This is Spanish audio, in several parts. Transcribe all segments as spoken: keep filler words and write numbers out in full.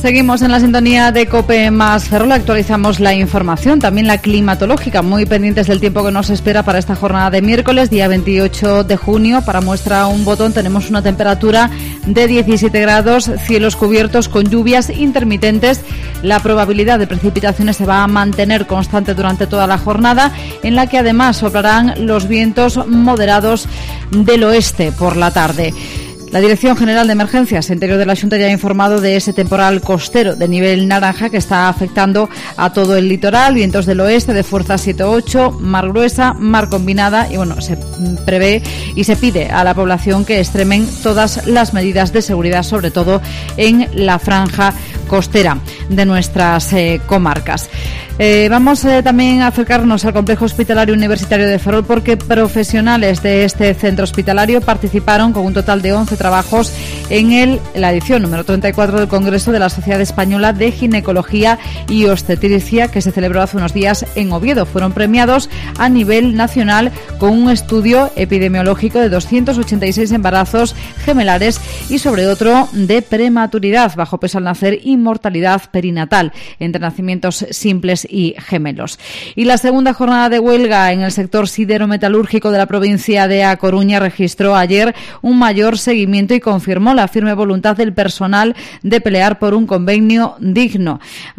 Seguimos en la sintonía de COPE más Ferrol, actualizamos la información, también la climatológica, muy pendientes del tiempo que nos espera para esta jornada de miércoles, día veintiocho de junio. Para muestra un botón tenemos una temperatura de diecisiete grados, cielos cubiertos con lluvias intermitentes. La probabilidad de precipitaciones se va a mantener constante durante toda la jornada, en la que además soplarán los vientos moderados del oeste por la tarde. La Dirección General de Emergencias Interior de la Xunta ya ha informado de ese temporal costero de nivel naranja que está afectando a todo el litoral, vientos del oeste de fuerza siete ocho, mar gruesa, mar combinada, y bueno, se prevé y se pide a la población que extremen todas las medidas de seguridad, sobre todo en la franja costera de nuestras eh, comarcas. Eh, vamos eh, también a acercarnos al complejo hospitalario universitario de Ferrol, porque profesionales de este centro hospitalario participaron con un total de once trabajos en el, la edición número treinta y cuatro del Congreso de la Sociedad Española de Ginecología y Obstetricia, que se celebró hace unos días en Oviedo. Fueron premiados a nivel nacional con un estudio epidemiológico de doscientos ochenta y seis embarazos gemelares y sobre otro de prematuridad, bajo peso al nacer y mortalidad perinatal entre nacimientos simples y gemelos. Y la segunda jornada de huelga en el sector sidero-metalúrgico de la provincia de A Coruña registró ayer un mayor seguimiento y confirmó la firme voluntad del personal de pelear por un convenio digno.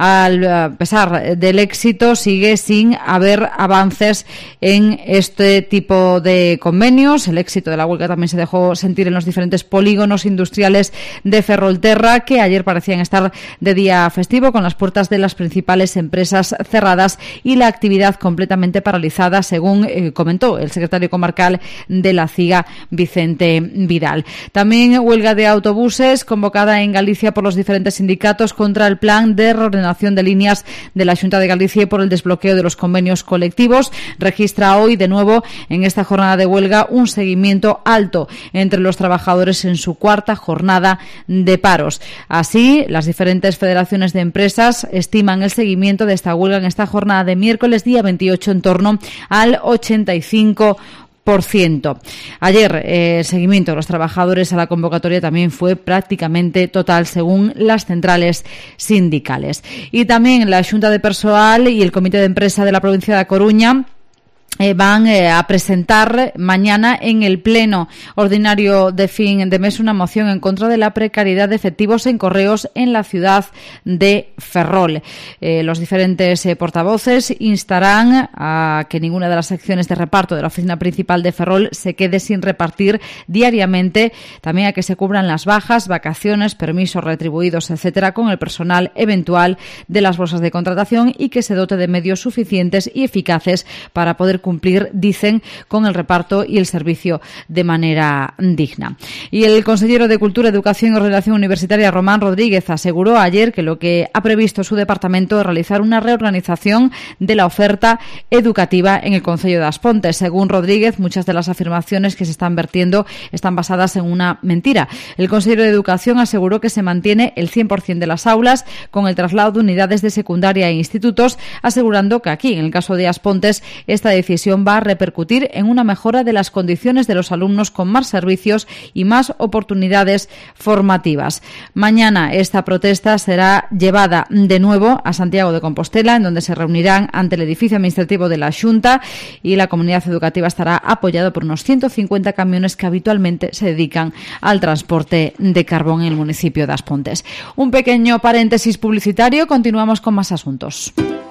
Al pesar del éxito, sigue sin haber avances en este tipo de convenios. El éxito de la huelga también se dejó sentir en los diferentes polígonos industriales de Ferrolterra, que ayer parecían estar de día festivo, con las puertas de las principales empresas cerradas y la actividad completamente paralizada, según eh, comentó el secretario comarcal de la CIGA, Vicente Vidal. También huelga de autobuses convocada en Galicia por los diferentes sindicatos contra el plan de reordenación de líneas de la Xunta de Galicia y por el desbloqueo de los convenios colectivos. Registra hoy de nuevo en esta jornada de huelga un seguimiento alto entre los trabajadores en su cuarta jornada de paros. Así, las diferentes federaciones de empresas estiman el seguimiento de esta huelga en esta jornada de miércoles, día veintiocho, en torno al ochenta y cinco por ciento. Ayer eh, el seguimiento de los trabajadores a la convocatoria también fue prácticamente total, según las centrales sindicales. Y también la Xunta de Persoal y el Comité de Empresa de la provincia de A Coruña Eh, van eh, a presentar mañana en el pleno ordinario de fin de mes una moción en contra de la precariedad de efectivos en correos en la ciudad de Ferrol. Eh, los diferentes eh, portavoces instarán a que ninguna de las secciones de reparto de la oficina principal de Ferrol se quede sin repartir diariamente, también a que se cubran las bajas, vacaciones, permisos retribuidos, etcétera, con el personal eventual de las bolsas de contratación, y que se dote de medios suficientes y eficaces para poder cumplir, dicen, con el reparto y el servicio de manera digna. Y el consejero de Cultura, Educación y Ordenación Universitaria, Román Rodríguez, aseguró ayer que lo que ha previsto su departamento es realizar una reorganización de la oferta educativa en el concello de As Pontes. Según Rodríguez, muchas de las afirmaciones que se están vertiendo están basadas en una mentira. El consejero de Educación aseguró que se mantiene el cien por ciento de las aulas con el traslado de unidades de secundaria e institutos, asegurando que aquí, en el caso de As Pontes, esta decisión va a repercutir en una mejora de las condiciones de los alumnos, con más servicios y más oportunidades formativas. Mañana esta protesta será llevada de nuevo a Santiago de Compostela, en donde se reunirán ante el edificio administrativo de la Xunta, y la comunidad educativa estará apoyada por unos ciento cincuenta camiones que habitualmente se dedican al transporte de carbón en el municipio de As Pontes. Un pequeño paréntesis publicitario, continuamos con más asuntos.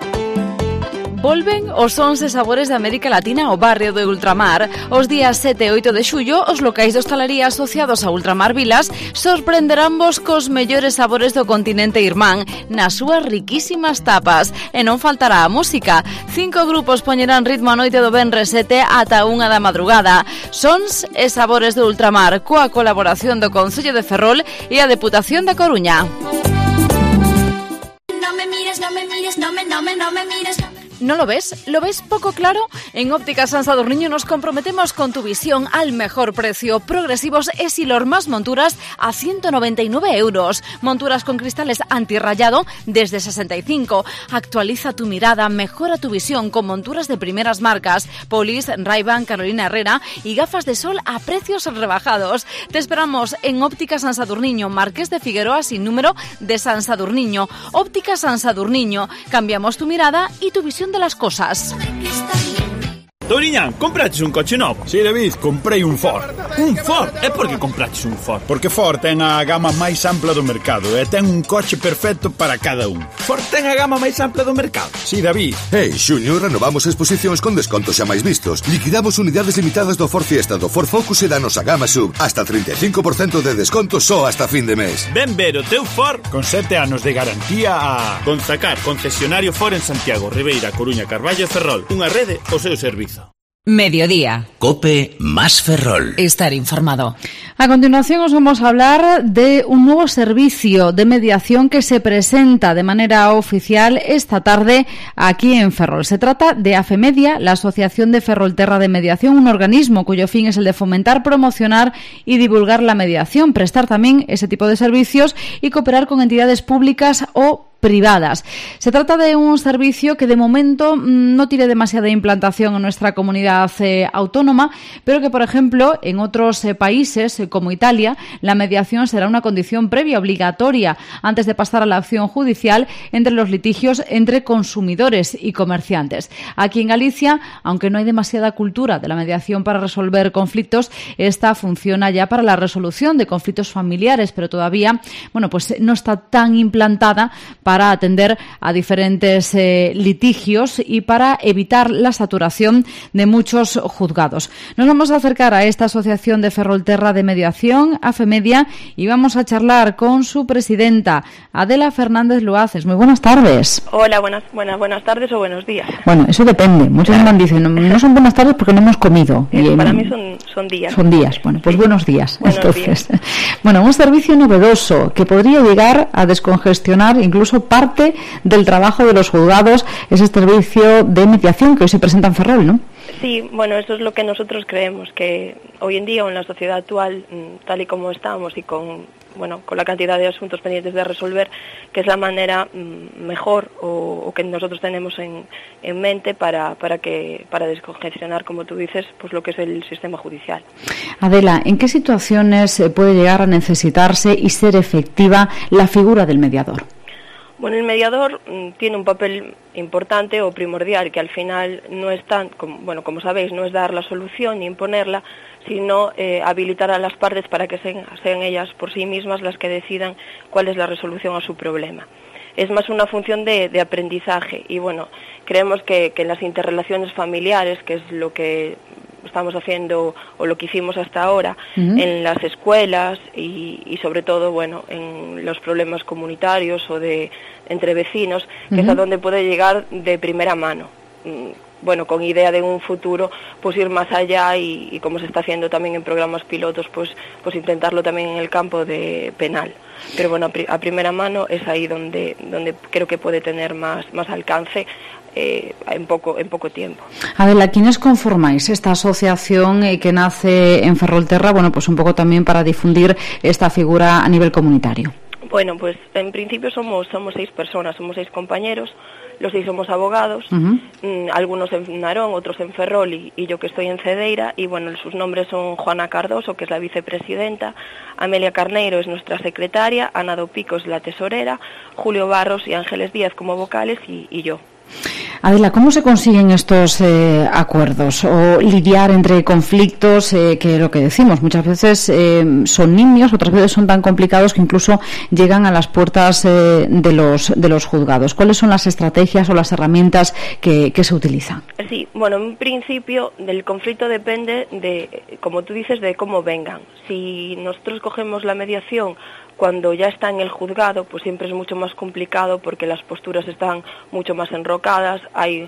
Volven os sons e sabores de América Latina ao barrio de Ultramar. Os días sete e oito de xullo, os locais de hostalería asociados a Ultramar Vilas sorprenderán vos cos mellores sabores do continente irmán nas súas riquísimas tapas. E non faltará a música. Cinco grupos poñerán ritmo a noite do venres sete ata unha da madrugada. Sons e sabores de Ultramar, coa colaboración do Concello de Ferrol e a Deputación da Coruña. No me mires, no me mires, no me, no me, no me mires. ¿No lo ves? ¿Lo ves poco claro? En Ópticas San Sadurniño nos comprometemos con tu visión al mejor precio. Progresivos Essilor más monturas a ciento noventa y nueve euros. Monturas con cristales antirrayado desde sesenta y cinco. Actualiza tu mirada, mejora tu visión con monturas de primeras marcas. Polis, Ray-Ban, Carolina Herrera y gafas de sol a precios rebajados. Te esperamos en Ópticas San Sadurniño, Marqués de Figueroa sin número de San Sadurniño. Ópticas San Sadurniño. Cambiamos tu mirada y tu visión de las cosas. Touriñán, compraches un coche novo? Si, David, comprei un Ford. Un Ford? E por que compraches un Ford? Porque Ford ten a gama máis ampla do mercado e ten un coche perfecto para cada un. Ford ten a gama máis ampla do mercado? Si, David. Hey, xuño, renovamos exposicións con descontos xa máis vistos. Liquidamos unidades limitadas do Ford Fiesta, do Ford Focus e da nosa gama sub. Hasta trinta e cinco por cento de desconto só hasta fin de mes. Ven ver o teu Ford con sete anos de garantía a... Gonzacar, concesionario Ford en Santiago, Ribeira, Coruña, Carballo e Ferrol. Unha rede ao seu servizo. Mediodía. COPE más Ferrol. Estar informado. A continuación os vamos a hablar de un nuevo servicio de mediación que se presenta de manera oficial esta tarde aquí en Ferrol. Se trata de AFEMedia, la Asociación de Ferrolterra de Mediación, un organismo cuyo fin es el de fomentar, promocionar y divulgar la mediación, prestar también ese tipo de servicios y cooperar con entidades públicas o privadas. Se trata de un servicio que de momento no tiene demasiada implantación en nuestra comunidad eh, autónoma, pero que, por ejemplo, en otros eh, países eh, como Italia, la mediación será una condición previa obligatoria antes de pasar a la acción judicial entre los litigios entre consumidores y comerciantes. Aquí en Galicia, aunque no hay demasiada cultura de la mediación para resolver conflictos, esta funciona ya para la resolución de conflictos familiares, pero todavía, bueno, pues no está tan implantada para para atender a diferentes eh, litigios y para evitar la saturación de muchos juzgados. Nos vamos a acercar a esta Asociación de Ferrolterra de Mediación, AFEMedia, y vamos a charlar con su presidenta, Adela Fernández Luaces. Muy buenas tardes. Hola, buenas, buenas, buenas tardes o buenos días. Bueno, eso depende. Muchos me han dicho, no, no son buenas tardes porque no hemos comido. Eh, y, para mí son, son días. Son días. Bueno, pues sí. Buenos días. Buenos entonces, días. Bueno, un servicio novedoso que podría llegar a descongestionar incluso parte del trabajo de los juzgados, ese servicio de mediación que hoy se presenta en Ferrol, ¿no? Sí, bueno, eso es lo que nosotros creemos, que hoy en día en la sociedad actual, tal y como estamos y con, bueno, con la cantidad de asuntos pendientes de resolver, que es la manera mejor o, o que nosotros tenemos en, en mente para, para, que, para descongestionar, como tú dices, pues lo que es el sistema judicial. Adela, ¿en qué situaciones puede llegar a necesitarse y ser efectiva la figura del mediador? Bueno, el mediador mm, tiene un papel importante o primordial, que al final no es tan, como, bueno, como sabéis, no es dar la solución ni imponerla, sino eh, habilitar a las partes para que sean, sean ellas por sí mismas las que decidan cuál es la resolución a su problema. Es más una función de, de aprendizaje y, bueno, creemos que, que en las interrelaciones familiares, que es lo que estamos haciendo o lo que hicimos hasta ahora, uh-huh. en las escuelas y, y sobre todo, bueno, en los problemas comunitarios o de entre vecinos, que uh-huh. es a donde puede llegar de primera mano. Bueno, con idea de un futuro, pues ir más allá y, y como se está haciendo también en programas pilotos, pues, pues intentarlo también en el campo de penal. Pero bueno, a, pri- a primera mano es ahí donde, donde creo que puede tener más, más alcance. Eh, en poco en poco tiempo. Adela, ¿quiénes conformáis esta asociación eh, que nace en Ferrolterra? Bueno, pues un poco también para difundir esta figura a nivel comunitario. Bueno, pues en principio somos somos seis personas, somos seis compañeros, los seis somos abogados, uh-huh. mm, algunos en Narón, otros en Ferrol y, y yo que estoy en Cedeira, y bueno, sus nombres son Juana Cardoso, que es la vicepresidenta, Amelia Carneiro es nuestra secretaria, Ana Dopico es la tesorera, Julio Barros y Ángeles Díaz como vocales y, y yo. Adela, ¿cómo se consiguen estos eh, acuerdos o lidiar entre conflictos eh, que lo que decimos muchas veces eh, son nimios, otras veces son tan complicados que incluso llegan a las puertas eh, de los de los juzgados? ¿Cuáles son las estrategias o las herramientas que, que se utilizan? Sí, bueno, en principio del conflicto depende de, como tú dices, de cómo vengan. Si nosotros cogemos la mediación cuando ya está en el juzgado, pues siempre es mucho más complicado porque las posturas están mucho más enrocadas, hay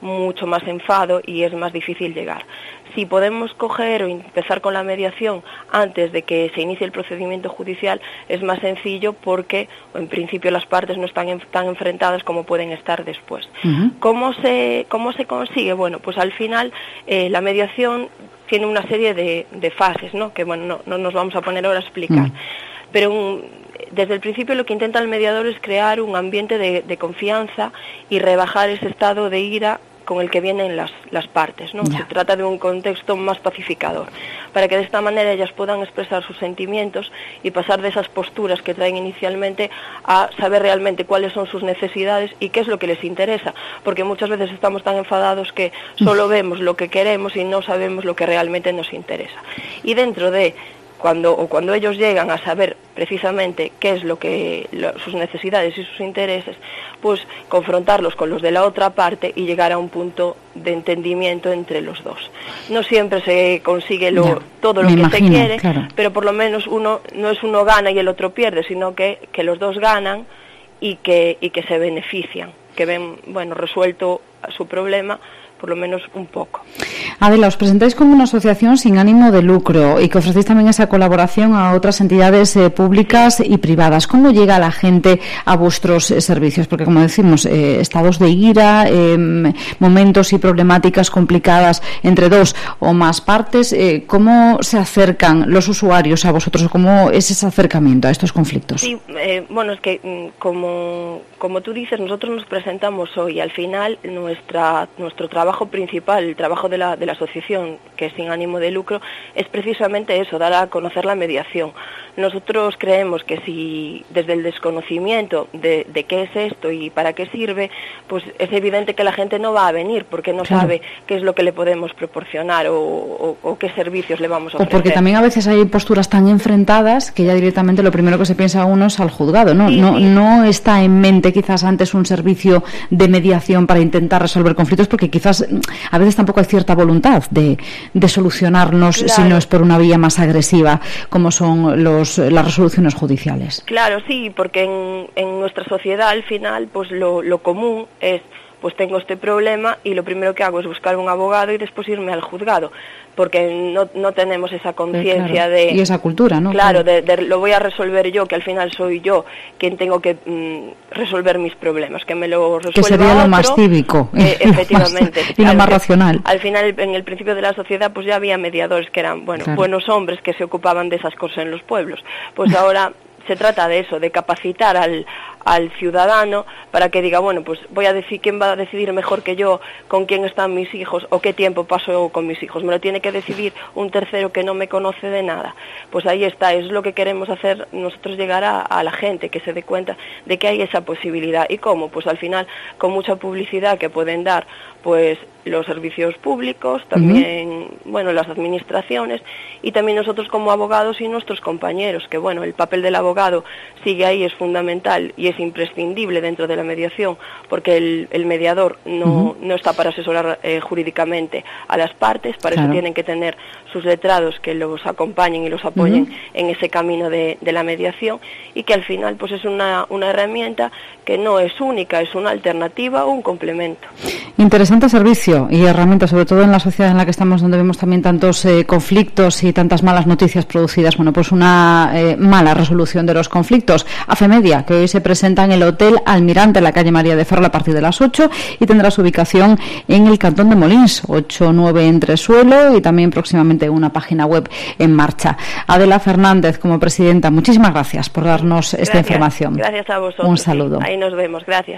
mucho más enfado y es más difícil llegar. Si podemos coger o empezar con la mediación antes de que se inicie el procedimiento judicial, es más sencillo porque en principio las partes no están en, tan enfrentadas como pueden estar después. Uh-huh. ¿Cómo se, cómo se consigue? Bueno, pues al final eh, la mediación tiene una serie de, de fases, ¿no? Que bueno, no, no nos vamos a poner ahora a explicar. Uh-huh. Pero un, desde el principio lo que intenta el mediador es crear un ambiente de, de confianza y rebajar ese estado de ira con el que vienen las, las partes, ¿no? Se trata de un contexto más pacificador, para que de esta manera ellas puedan expresar sus sentimientos y pasar de esas posturas que traen inicialmente a saber realmente cuáles son sus necesidades y qué es lo que les interesa, porque muchas veces estamos tan enfadados que solo vemos lo que queremos y no sabemos lo que realmente nos interesa. Y dentro de Cuando, o cuando ellos llegan a saber precisamente qué es lo que lo, sus necesidades y sus intereses, pues confrontarlos con los de la otra parte y llegar a un punto de entendimiento entre los dos. No siempre se consigue lo, ya, todo lo que imagino, se quiere, claro. Pero por lo menos uno no es uno gana y el otro pierde, sino que, que los dos ganan y que, y que se benefician, que ven, bueno, resuelto su problema, por lo menos un poco. Adela, os presentáis como una asociación sin ánimo de lucro y que ofrecéis también esa colaboración a otras entidades eh, públicas y privadas. ¿Cómo llega la gente a vuestros eh, servicios? Porque, como decimos, eh, estados de ira, eh, momentos y problemáticas complicadas entre dos o más partes, eh, ¿cómo se acercan los usuarios a vosotros? ¿Cómo es ese acercamiento a estos conflictos? Sí, eh, bueno, es que como, como tú dices, nosotros nos presentamos hoy. Al final, nuestra nuestro trabajo principal, el trabajo de la, de la asociación, que es sin ánimo de lucro, es precisamente eso, dar a conocer la mediación. Nosotros creemos que si desde el desconocimiento de, de qué es esto y para qué sirve, pues es evidente que la gente no va a venir porque no claro. sabe qué es lo que le podemos proporcionar o, o, o qué servicios le vamos a ofrecer. O porque también a veces hay posturas tan enfrentadas que ya directamente lo primero que se piensa uno es al juzgado, ¿no? Sí, no, sí. no está en mente quizás antes un servicio de mediación para intentar resolver conflictos, porque quizás a veces tampoco hay cierta voluntad de, de solucionarnos claro. si no es por una vía más agresiva, como son los, las resoluciones judiciales. Claro, sí, porque en, en nuestra sociedad al final pues lo, lo común es pues tengo este problema y lo primero que hago es buscar un abogado y después irme al juzgado, porque no, no tenemos esa conciencia claro. de... Y esa cultura, ¿no? Claro, de, de lo voy a resolver yo, que al final soy yo quien tengo que mm, resolver mis problemas, que me lo resuelva que sería otro, lo más cívico. Eh, efectivamente. Y lo más racional. Al final, en el principio de la sociedad, pues ya había mediadores que eran, bueno, claro. buenos hombres que se ocupaban de esas cosas en los pueblos. Pues ahora se trata de eso, de capacitar al, al ciudadano para que diga, bueno, pues voy a decir quién va a decidir mejor que yo con quién están mis hijos o qué tiempo paso con mis hijos. Me lo tiene que decidir un tercero que no me conoce de nada. Pues ahí está, es lo que queremos hacer nosotros, llegar a, a la gente, que se dé cuenta de que hay esa posibilidad. ¿Y cómo? Pues al final con mucha publicidad que pueden dar pues los servicios públicos, también, uh-huh. bueno, las administraciones y también nosotros como abogados y nuestros compañeros, que bueno, el papel del abogado sigue ahí, es fundamental y es imprescindible dentro de la mediación, porque el, el mediador no, uh-huh. no está para asesorar eh, jurídicamente a las partes, para claro. eso tienen que tener sus letrados que los acompañen y los apoyen uh-huh. en ese camino de, de la mediación, y que al final pues es una, una herramienta que no es única, es una alternativa o un complemento. Interesante servicio y herramienta, sobre todo en la sociedad en la que estamos, donde vemos también tantos eh, conflictos y tantas malas noticias producidas. Bueno, pues una eh, mala resolución de los conflictos. AFEMEDIA, que hoy se presenta en el Hotel Almirante, en la calle María de Ferrol, a partir de las ocho, y tendrá su ubicación en el Cantón de Molins, ocho nueve Entresuelo, y también próximamente una página web en marcha. Adela Fernández, como presidenta, muchísimas gracias por darnos esta gracias, información. Gracias a vosotros. Un saludo. Sí, ahí nos vemos, gracias.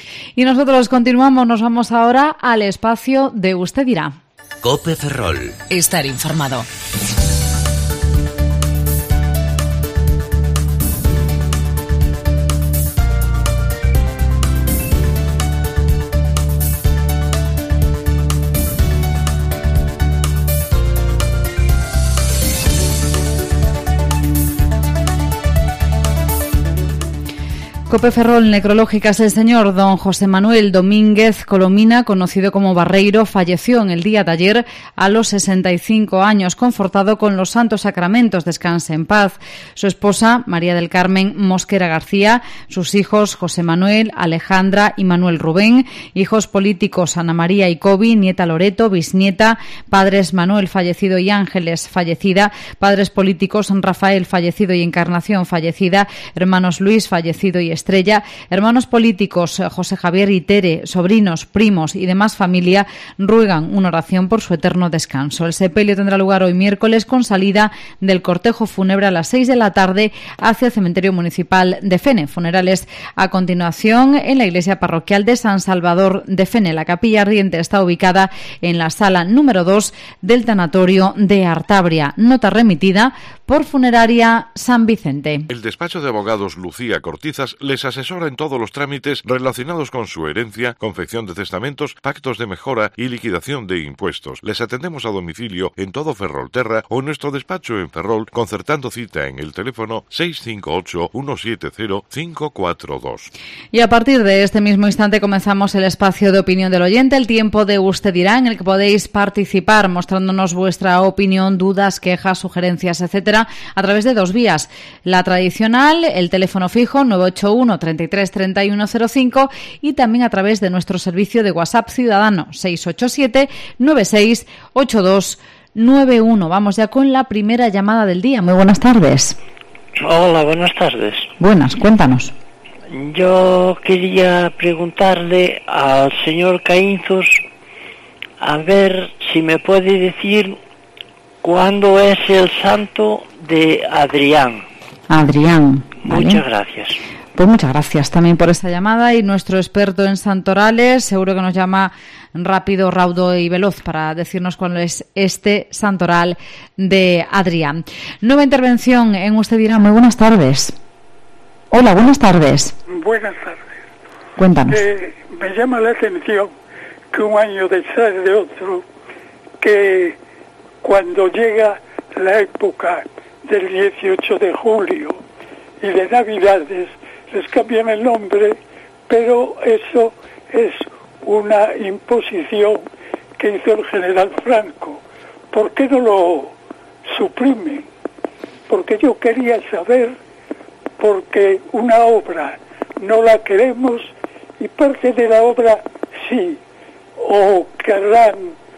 Y nosotros continuamos, nos vamos ahora al espacio de Usted Dirá. COPE Ferrol. Estar informado. Cope Ferrol, necrológicas. El señor don José Manuel Domínguez Colomina, conocido como Barreiro, falleció en el día de ayer a los sesenta y cinco años, confortado con los santos sacramentos. Descanse en paz. Su esposa, María del Carmen Mosquera García, sus hijos José Manuel, Alejandra y Manuel Rubén, hijos políticos Ana María y Cobi, nieta Loreto, bisnieta, padres Manuel fallecido y Ángeles fallecida, padres políticos Rafael fallecido y Encarnación fallecida, hermanos Luis fallecido y Estrella, hermanos políticos José Javier y Tere, sobrinos, primos y demás familia ruegan una oración por su eterno descanso. El sepelio tendrá lugar hoy miércoles con salida del cortejo fúnebre a las seis de la tarde hacia el cementerio municipal de Fene. Funerales a continuación en la iglesia parroquial de San Salvador de Fene. La capilla ardiente está ubicada en la sala número dos del tanatorio de Artabria. Nota remitida por Funeraria San Vicente. El despacho de abogados Lucía Cortizas les asesora en todos los trámites relacionados con su herencia, confección de testamentos, pactos de mejora y liquidación de impuestos. Les atendemos a domicilio en todo Ferrolterra o en nuestro despacho en Ferrol, concertando cita en el teléfono seis cinco ocho, uno siete cero, cinco cuatro dos. Y a partir de este mismo instante comenzamos el espacio de opinión del oyente, el tiempo de Usted Dirá, en el que podéis participar mostrándonos vuestra opinión, dudas, quejas, sugerencias, etcétera, a través de dos vías. La tradicional, el teléfono fijo nueve ocho uno, treinta y tres, treinta y uno cero cinco, y también a través de nuestro servicio de WhatsApp ciudadano seis ocho siete, nueve seis ocho dos nueve uno. Vamos ya con la primera llamada del día. Muy buenas tardes. Hola, buenas tardes. Buenas, cuéntanos. Yo quería preguntarle al señor Caínzos a ver si me puede decir cuándo es el santo de Adrián. Adrián. ¿Vale? Muchas gracias. Pues muchas gracias también por esta llamada, y nuestro experto en santorales seguro que nos llama rápido, raudo y veloz para decirnos cuál es este santoral de Adrián. Nueva intervención en Usted Dirá. Muy buenas tardes. Hola, buenas tardes. Buenas tardes. Cuéntanos. Eh, me llama la atención que un año detrás de otro, que cuando llega la época del dieciocho de julio y de Navidades, les cambian el nombre, pero eso es una imposición que hizo el general Franco. ¿Por qué no lo suprimen? Porque yo quería saber, porque una obra no la queremos y parte de la obra sí, o querrán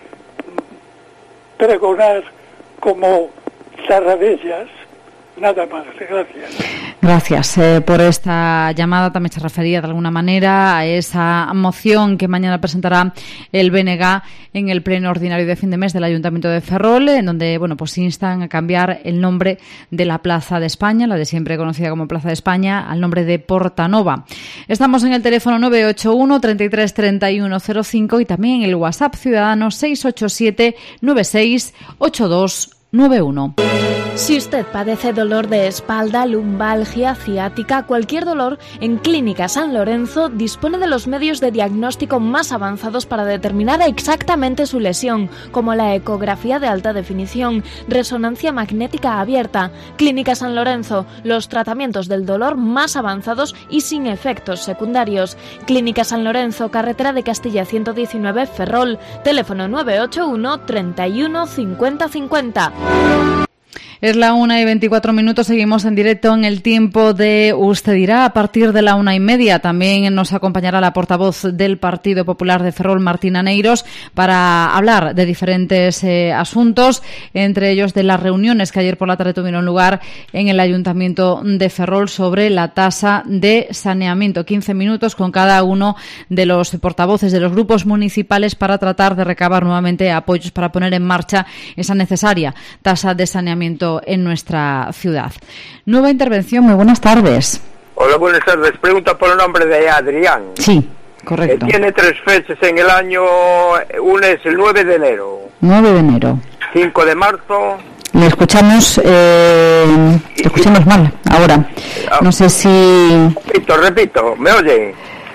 pregonar como Tarradellas. Nada más, gracias. Gracias eh, por esta llamada. También se refería de alguna manera a esa moción que mañana presentará el B N G en el pleno ordinario de fin de mes del Ayuntamiento de Ferrol, en donde bueno pues instan a cambiar el nombre de la Plaza de España, la de siempre conocida como Plaza de España, al nombre de Portanova. Estamos en el teléfono nueve ocho uno, treinta y tres, treinta y uno cero cinco y también en el WhatsApp ciudadano seis ocho siete, nueve seis ocho dos nueve uno. Si usted padece dolor de espalda, lumbalgia, ciática, cualquier dolor, en Clínica San Lorenzo dispone de los medios de diagnóstico más avanzados para determinar exactamente su lesión, como la ecografía de alta definición, resonancia magnética abierta. Clínica San Lorenzo, los tratamientos del dolor más avanzados y sin efectos secundarios. Clínica San Lorenzo, carretera de Castilla ciento diecinueve, Ferrol, teléfono nueve ocho uno, treinta y uno, cincuenta cincuenta. Es la una y veinticuatro minutos, seguimos en directo en el tiempo de Usted Dirá. A partir de la una y media también nos acompañará la portavoz del Partido Popular de Ferrol, Martina Neiros, para hablar de diferentes eh, asuntos, entre ellos de las reuniones que ayer por la tarde tuvieron lugar en el Ayuntamiento de Ferrol sobre la tasa de saneamiento. quince minutos con cada uno de los portavoces de los grupos municipales para tratar de recabar nuevamente apoyos para poner en marcha esa necesaria tasa de saneamiento en nuestra ciudad. Nueva intervención, muy buenas tardes. Hola, buenas tardes. Pregunta por el nombre de Adrián. Sí, correcto. Eh, tiene tres fechas en el año. Una es el nueve de enero. nueve de enero. cinco de marzo. Le escuchamos, eh, le escuchamos mal ahora. No sé si... Repito, repito. ¿Me oyen?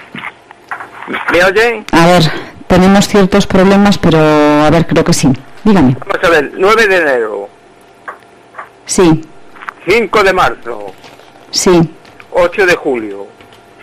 ¿Me oyen? A ver, tenemos ciertos problemas, pero a ver, creo que sí. Dígame. Vamos a ver, nueve de enero. Sí. cinco de marzo. Sí. ocho de julio.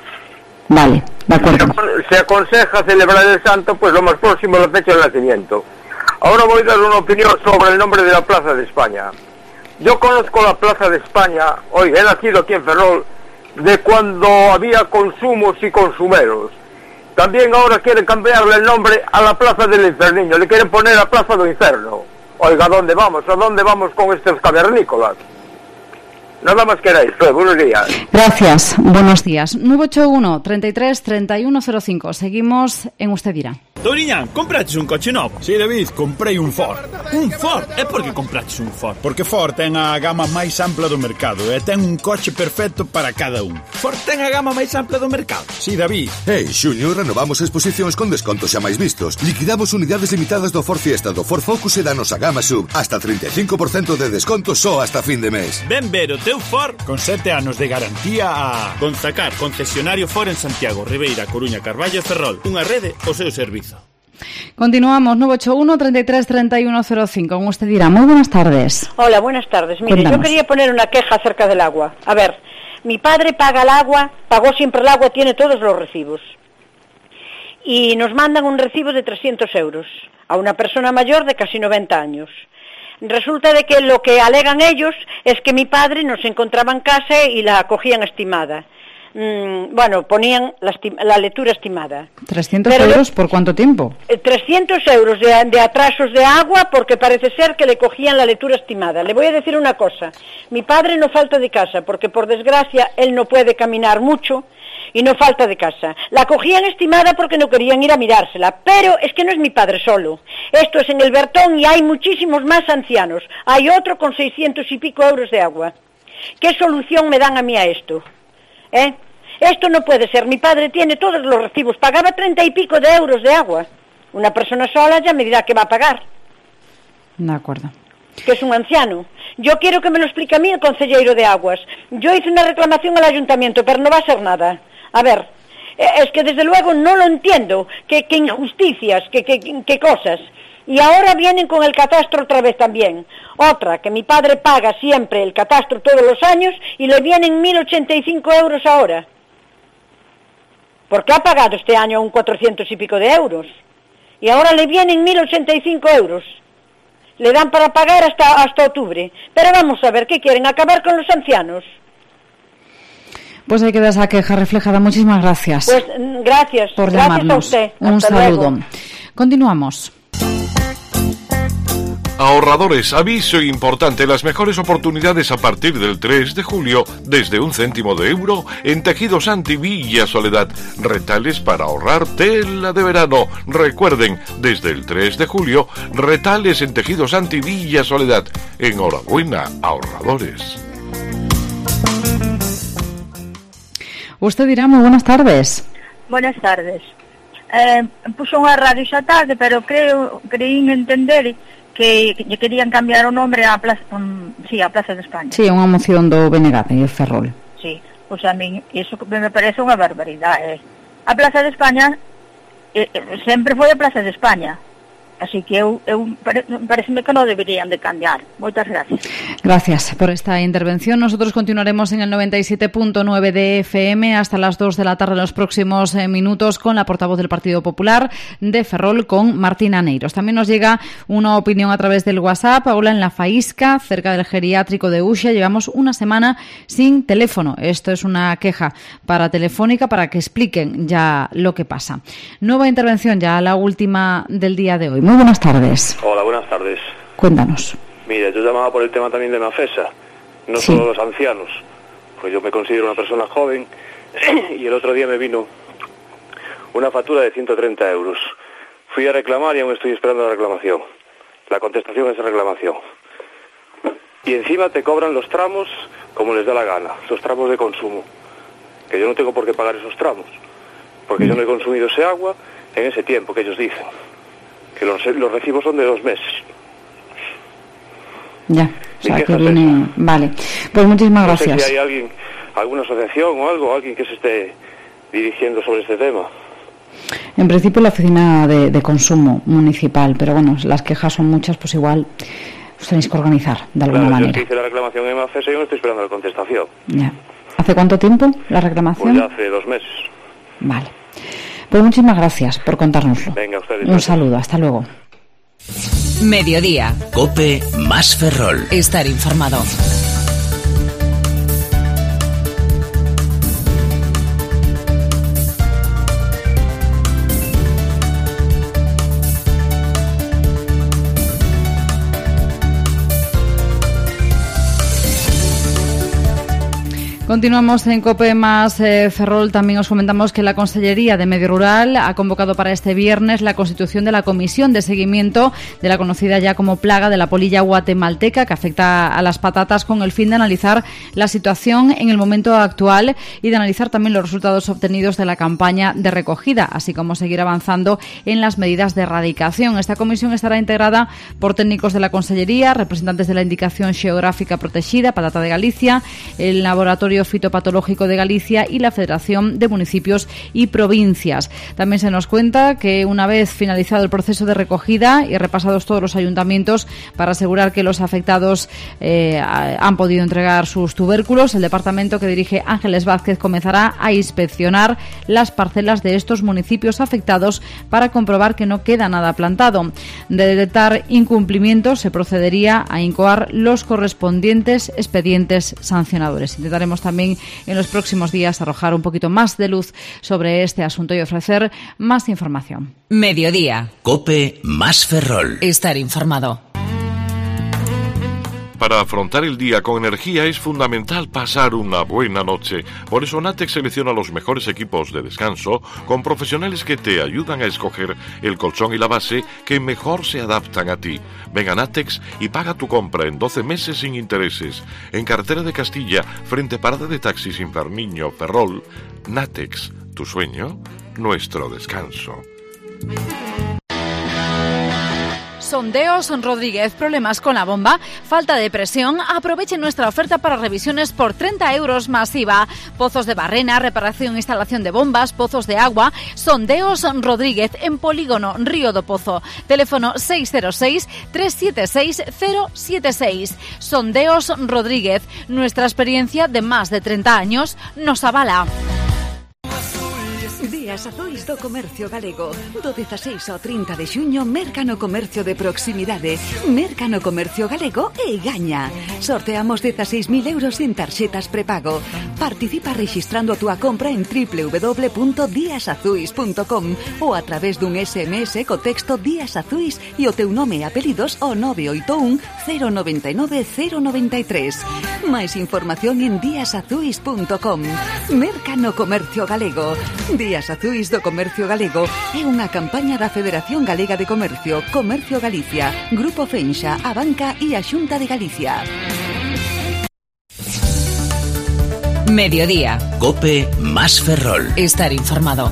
Vale, de acuerdo. Se aconseja celebrar el santo pues lo más próximo a la fecha del nacimiento. Ahora voy a dar una opinión sobre el nombre de la Plaza de España. Yo conozco la Plaza de España, hoy he nacido aquí en Ferrol, de cuando había consumos y consumeros. También ahora quieren cambiarle el nombre a la Plaza del Inferniño, le quieren poner la Plaza del Inferno. Oiga, ¿a dónde vamos? ¿A dónde vamos con estos cavernícolas? Nada más queréis, pues, buenos días. Gracias, buenos días. nueve ocho uno, treinta y tres, treinta y uno cero cinco. Seguimos en Usted Dirá. Touriñán, compraches un coche novo? Sí, David, comprei un Ford. Un Ford? E por que compraches un Ford? Porque Ford ten a gama máis ampla do mercado e ten un coche perfecto para cada un. Ford ten a gama máis ampla do mercado? Sí, David. Hey, xuño, renovamos exposicións con descontos xa máis vistos. Liquidamos unidades limitadas do Ford Fiesta, do Ford Focus e danos a gama sub. Hasta trinta e cinco por cento de desconto só hasta fin de mes. Ven ver o teu Ford con sete anos de garantía a... Gonzacar, concesionario Ford en Santiago, Ribeira, Coruña, Carballo e Ferrol. Unha rede ao seu servizo. Continuamos, nueve ocho uno, treinta y tres, treinta y uno cero cinco. Como usted dirá, muy buenas tardes. Hola, buenas tardes. Mire, Cuéntanos. Yo quería poner una queja acerca del agua. A ver, mi padre paga el agua, pagó siempre el agua, tiene todos los recibos. Y nos mandan un recibo de trescientos euros a una persona mayor de casi noventa años. Resulta de que lo que alegan ellos es que mi padre no se encontraba en casa y la cogían estimada. Mm, bueno, ponían la, estima, la lectura estimada. ¿trescientos Pero euros por cuánto tiempo? Eh, trescientos euros de, de atrasos de agua porque parece ser que le cogían la lectura estimada. Le voy a decir una cosa. Mi padre no falta de casa porque por desgracia él no puede caminar mucho y no falta de casa. La cogían estimada porque no querían ir a mirársela, pero es que no es mi padre solo. Esto es en el Bertón y hay muchísimos más ancianos. Hay otro con seiscientos y pico euros de agua. ¿Qué solución me dan a mí a esto? ¿Eh? Esto no puede ser. Mi padre tiene todos los recibos. Pagaba treinta y pico de euros de agua. Una persona sola ya me dirá que va a pagar. De acuerdo. Que es un anciano. Yo quiero que me lo explique a mí el consejero de aguas. Yo hice una reclamación al ayuntamiento, pero no va a ser nada. A ver, es que desde luego no lo entiendo. Qué, qué injusticias, qué, qué, qué cosas. Y ahora vienen con el catastro otra vez también. Otra, que mi padre paga siempre el catastro todos los años y le vienen mil ochenta y cinco euros ahora. Porque ha pagado este año un cuatrocientos y pico de euros. Y ahora le vienen mil ochenta y cinco euros. Le dan para pagar hasta, hasta octubre. Pero vamos a ver, ¿qué quieren? ¿Acabar con los ancianos? Pues hay que dar esa queja reflejada. Muchísimas gracias. Pues gracias. Por gracias llamarnos. a usted. Un Hasta saludo. luego. Continuamos. Ahorradores, aviso importante, las mejores oportunidades a partir del tres de julio, desde un céntimo de euro, en Tejidos Anti Villa Soledad. Retales para ahorrar tela de verano. Recuerden, desde el tres de julio, retales en Tejidos Anti Villa Soledad. Enhorabuena, ahorradores. Usted dirá, muy buenas tardes. Buenas tardes. Eh, puso unha radio esa tarde, pero creo, creí entender que lle querían cambiar o nombre á Plaza, um, sí, a Plaza de España. Sí, unha moción do B N G de Ferrol. Sí, pois a min iso me parece unha barbaridade. A Plaza de España eh, sempre foi a Plaza de España. Así que eu, eu pareceme que non deberían de cambiar. Moitas gracias. Gracias por esta intervención. Nosotros continuaremos en el noventa y siete punto nueve de F M hasta las dos de la tarde en los próximos eh, minutos con la portavoz del Partido Popular de Ferrol, con Martina Neiros. También nos llega una opinión a través del WhatsApp. Paula, en La Faísca, cerca del geriátrico de Uxia, llevamos una semana sin teléfono. Esto es una queja para Telefónica para que expliquen ya lo que pasa. Nueva intervención, ya la última del día de hoy. Muy buenas tardes. Hola, buenas tardes. Cuéntanos. Mira, yo llamaba por el tema también de Mafesa, no Sí. solo los ancianos, pues yo me considero una persona joven y el otro día me vino una factura de ciento treinta euros. Fui a reclamar y aún estoy esperando la reclamación. La contestación es reclamación. Y encima te cobran los tramos como les da la gana, los tramos de consumo, que yo no tengo por qué pagar esos tramos, porque yo no he consumido ese agua en ese tiempo que ellos dicen. Que los, los recibos son de dos meses. Ya, o sea, que viene... Vale, pues muchísimas No sé gracias. si hay alguien, alguna asociación o algo, alguien que se esté dirigiendo sobre este tema. En principio la oficina de, de consumo municipal, pero bueno, las quejas son muchas, pues igual os tenéis que organizar de alguna Claro, yo manera. es que hice la reclamación en Mafesa y no estoy esperando la contestación. Ya. ¿Hace cuánto tiempo la Pues reclamación? ya hace dos meses. Vale. Pues muchísimas gracias por contárnoslo. Venga, ustedes. Un saludo, hasta luego. Mediodía. Cope más Ferrol. Estar informado. Continuamos en COPE más eh, Ferrol. También os comentamos que la Consellería de Medio Rural ha convocado para este viernes la constitución de la Comisión de Seguimiento de la conocida ya como plaga de la polilla guatemalteca, que afecta a las patatas, con el fin de analizar la situación en el momento actual y de analizar también los resultados obtenidos de la campaña de recogida, así como seguir avanzando en las medidas de erradicación. Esta comisión estará integrada por técnicos de la Consellería, representantes de la Indicación Xeográfica Protegida, Patata de Galicia, el Laboratorio Fitopatológico de Galicia y la Federación de Municipios y Provincias. También se nos cuenta que una vez finalizado el proceso de recogida y repasados todos los ayuntamientos para asegurar que los afectados eh, han podido entregar sus tubérculos, el departamento que dirige Ángeles Vázquez comenzará a inspeccionar las parcelas de estos municipios afectados para comprobar que no queda nada plantado. De detectar incumplimientos, se procedería a incoar los correspondientes expedientes sancionadores. Intentaremos también en los próximos días arrojar un poquito más de luz sobre este asunto y ofrecer más información. Mediodía. Cope más Ferrol. Estar informado. Para afrontar el día con energía es fundamental pasar una buena noche. Por eso Natex selecciona los mejores equipos de descanso con profesionales que te ayudan a escoger el colchón y la base que mejor se adaptan a ti. Ven a Natex y paga tu compra en doce meses sin intereses. En Carretera de Castilla, frente a Parada de Taxis Inferniño, Ferrol. Natex, tu sueño, nuestro descanso. Sondeos Rodríguez, problemas con la bomba, falta de presión. Aproveche nuestra oferta para revisiones por treinta euros masiva. Pozos de barrena, reparación e instalación de bombas, pozos de agua. Sondeos Rodríguez en Polígono Río do Pozo. Teléfono seis cero seis, tres siete seis, cero siete seis. Sondeos Rodríguez. Nuestra experiencia de más de treinta años nos avala. Días Azuis do Comercio Galego. Do dezasseis ao trinta de xuño, merca no comercio de proximidade. Merca no Comercio Galego e gaña. Sorteamos dezaseis mil euros en tarxetas prepago. Participa registrando a túa compra en doble u doble u doble u punto días azuis punto com ou a través dun ese eme ese co texto Días Azuis e o teu nome e apelidos ao nove oito un, cero nove nove, cero nove tres. Máis información en días azuis punto com. Merca no Comercio Galego. Días Azuis do Comercio Galego é unha campaña da Federación Galega de Comercio, Comercio Galicia, Grupo Fenxa, a Banca e a Xunta de Galicia. Mediodía. Cope más Ferrol. Estar informado.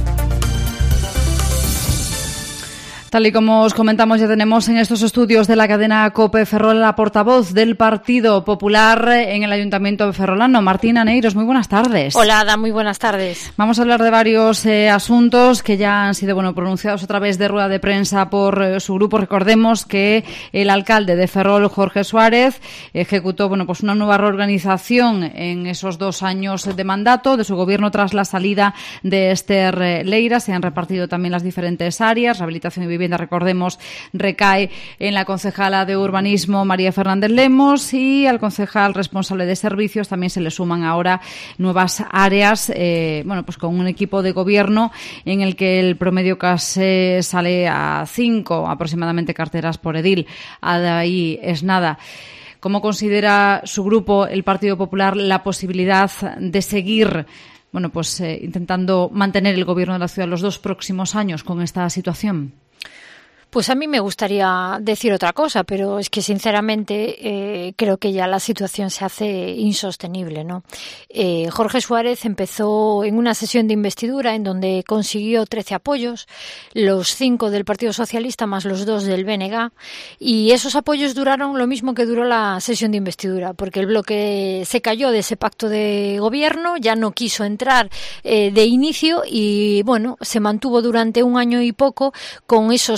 Tal y como os comentamos, ya tenemos en estos estudios de la cadena COPE Ferrol la portavoz del Partido Popular en el Ayuntamiento de Ferrolano, Martina Neiros. Muy buenas tardes. Hola, Ada, muy buenas tardes. Vamos a hablar de varios eh, asuntos que ya han sido bueno pronunciados a través de rueda de prensa por eh, su grupo. Recordemos que el alcalde de Ferrol, Jorge Suárez, ejecutó bueno pues una nueva reorganización en esos dos años de mandato de su gobierno tras la salida de Esther Leira. Se han repartido también las diferentes áreas. Rehabilitación y vivienda, recordemos, recae en la concejala de Urbanismo, María Fernández Lemos, y al concejal responsable de servicios también se le suman ahora nuevas áreas, eh, bueno, pues con un equipo de gobierno en el que el promedio casi sale a cinco aproximadamente carteras por edil. Ahí es nada. ¿Cómo considera su grupo, el Partido Popular, la posibilidad de seguir bueno, pues eh, intentando mantener el gobierno de la ciudad los dos próximos años con esta situación? Pues a mí me gustaría decir otra cosa, pero es que sinceramente eh, creo que ya la situación se hace insostenible, ¿no? Eh, Jorge Suárez empezó en una sesión de investidura en donde consiguió trece apoyos, los cinco del Partido Socialista más los dos del B N G, y esos apoyos duraron lo mismo que duró la sesión de investidura, porque el bloque se cayó de ese pacto de gobierno, ya no quiso entrar eh, de inicio y, bueno, se mantuvo durante un año y poco con esos once apoyos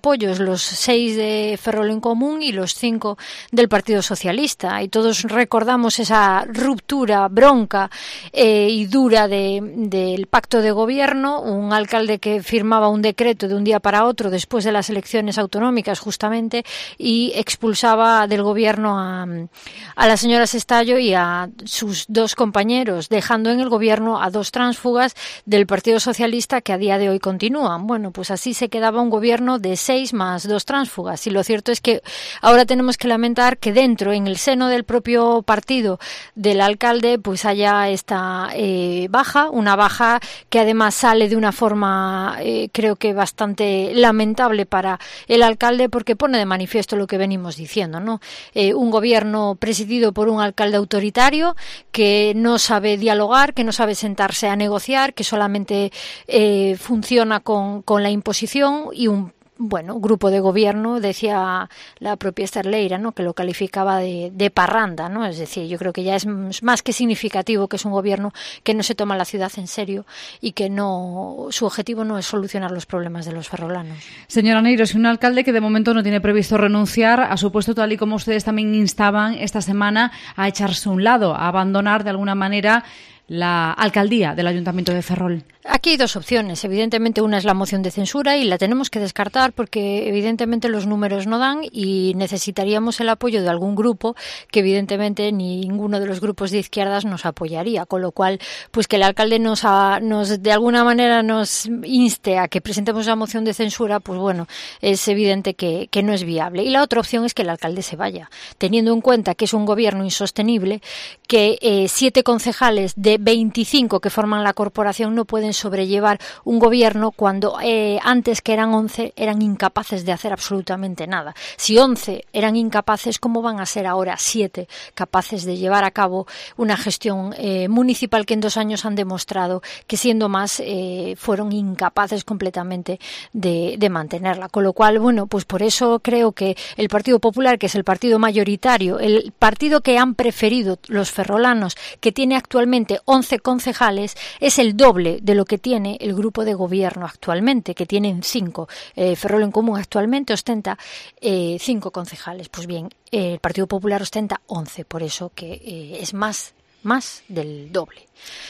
apoyos, los seis de Ferrol en Común y los cinco del Partido Socialista. Y todos recordamos esa ruptura bronca eh, y dura de, del pacto de gobierno, un alcalde que firmaba un decreto de un día para otro después de las elecciones autonómicas justamente y expulsaba del gobierno a, a la señora Sestallo y a sus dos compañeros, dejando en el gobierno a dos tránsfugas del Partido Socialista que a día de hoy continúan. Bueno, pues así se quedaba un gobierno de seis más dos tránsfugas. Y lo cierto es que ahora tenemos que lamentar que dentro, en el seno del propio partido del alcalde, pues haya esta eh, baja, una baja que además sale de una forma eh, creo que bastante lamentable para el alcalde, porque pone de manifiesto lo que venimos diciendo, ¿no? Eh, un gobierno presidido por un alcalde autoritario que no sabe dialogar, que no sabe sentarse a negociar, que solamente eh, funciona con, con la imposición y un bueno, grupo de gobierno, decía la propia Esther Leira, ¿no?, que lo calificaba de, de parranda, ¿no? Es decir, yo creo que ya es más que significativo que es un gobierno que no se toma la ciudad en serio y que no, su objetivo no es solucionar los problemas de los ferrolanos. Señora Neiros, un alcalde que de momento no tiene previsto renunciar a su puesto, tal y como ustedes también instaban esta semana a echarse a un lado, a abandonar de alguna manera la alcaldía del Ayuntamiento de Ferrol. Aquí hay dos opciones. Evidentemente, una es la moción de censura y la tenemos que descartar porque evidentemente los números no dan y necesitaríamos el apoyo de algún grupo que evidentemente ninguno de los grupos de izquierdas nos apoyaría, con lo cual pues que el alcalde nos, a, nos de alguna manera nos inste a que presentemos la moción de censura, pues bueno, es evidente que, que no es viable. Y la otra opción es que el alcalde se vaya, teniendo en cuenta que es un gobierno insostenible, que eh, siete concejales de veinticinco que forman la corporación no pueden sobrellevar un gobierno cuando eh, antes, que eran once, eran incapaces de hacer absolutamente nada. Si once eran incapaces, ¿cómo van a ser ahora siete capaces de llevar a cabo una gestión eh, municipal que en dos años han demostrado que, siendo más, eh, fueron incapaces completamente de, de mantenerla? Con lo cual, bueno, pues por eso creo que el Partido Popular, que es el partido mayoritario, el partido que han preferido los ferrolanos, que tiene actualmente once concejales, es el doble de lo que tiene el grupo de gobierno actualmente, que tienen cinco. Eh, Ferrol en Común actualmente ostenta eh, cinco concejales. Pues bien, eh, el Partido Popular ostenta once, por eso que eh, es más, más del doble.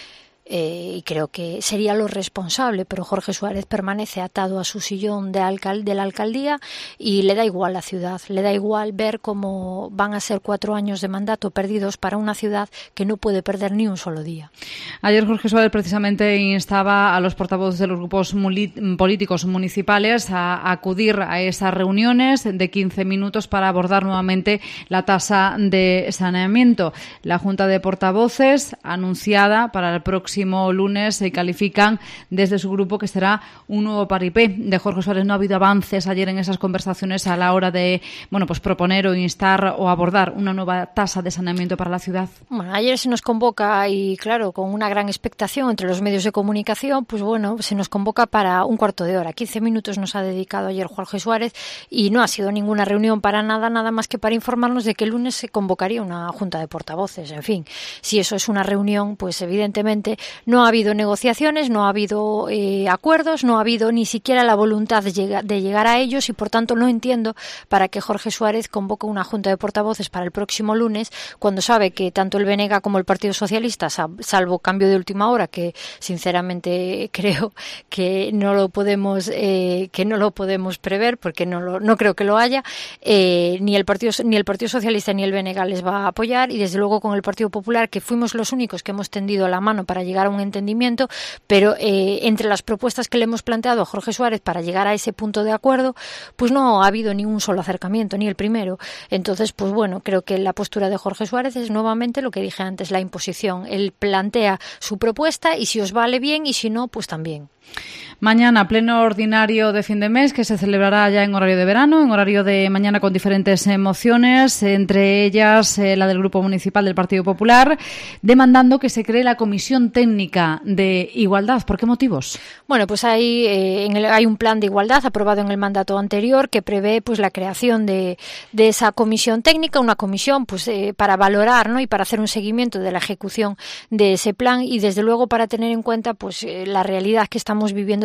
Eh, y creo que sería lo responsable, pero Jorge Suárez permanece atado a su sillón de, alcal de la alcaldía y le da igual la ciudad, le da igual ver cómo van a ser cuatro años de mandato perdidos para una ciudad que no puede perder ni un solo día. Ayer Jorge Suárez precisamente instaba a los portavoces de los grupos políticos municipales a acudir a esas reuniones de quince minutos para abordar nuevamente la tasa de saneamiento. La Junta de Portavoces, anunciada para el próximo lunes, se califican desde su grupo que será un nuevo paripé de Jorge Suárez. No ha habido avances ayer en esas conversaciones a la hora de, bueno, pues proponer o instar o abordar una nueva tasa de saneamiento para la ciudad. Bueno, ayer se nos convoca y, claro, con una gran expectación entre los medios de comunicación, pues bueno, se nos convoca para un cuarto de hora. quince minutos nos ha dedicado ayer Jorge Suárez y no ha sido ninguna reunión para nada, nada más que para informarnos de que el lunes se convocaría una junta de portavoces. En fin, si eso es una reunión, pues evidentemente no ha habido negociaciones, no ha habido eh, acuerdos, no ha habido ni siquiera la voluntad de, llega, de llegar a ellos y, por tanto, no entiendo para qué Jorge Suárez convoca una junta de portavoces para el próximo lunes cuando sabe que tanto el B N G como el Partido Socialista, salvo cambio de última hora, que sinceramente creo que no lo podemos eh, que no lo podemos prever porque no lo, no creo que lo haya, eh, ni el Partido ni el Partido Socialista ni el B N G les va a apoyar, y desde luego con el Partido Popular, que fuimos los únicos que hemos tendido la mano para llegar a un entendimiento, pero eh, entre las propuestas que le hemos planteado a Jorge Suárez para llegar a ese punto de acuerdo, pues no ha habido ni un solo acercamiento, ni el primero. Entonces, pues bueno, creo que la postura de Jorge Suárez es nuevamente lo que dije antes, la imposición. Él plantea su propuesta y si os vale bien y si no, pues también. Mañana, pleno ordinario de fin de mes, que se celebrará ya en horario de verano, en horario de mañana, con diferentes mociones, entre ellas eh, la del Grupo Municipal del Partido Popular, demandando que se cree la Comisión Técnica de Igualdad. ¿Por qué motivos? Bueno, pues hay, eh, en el, hay un plan de igualdad aprobado en el mandato anterior que prevé pues la creación de, de esa comisión técnica, una comisión pues eh, para valorar, ¿no?, y para hacer un seguimiento de la ejecución de ese plan y, desde luego, para tener en cuenta pues eh, la realidad que estamos viviendo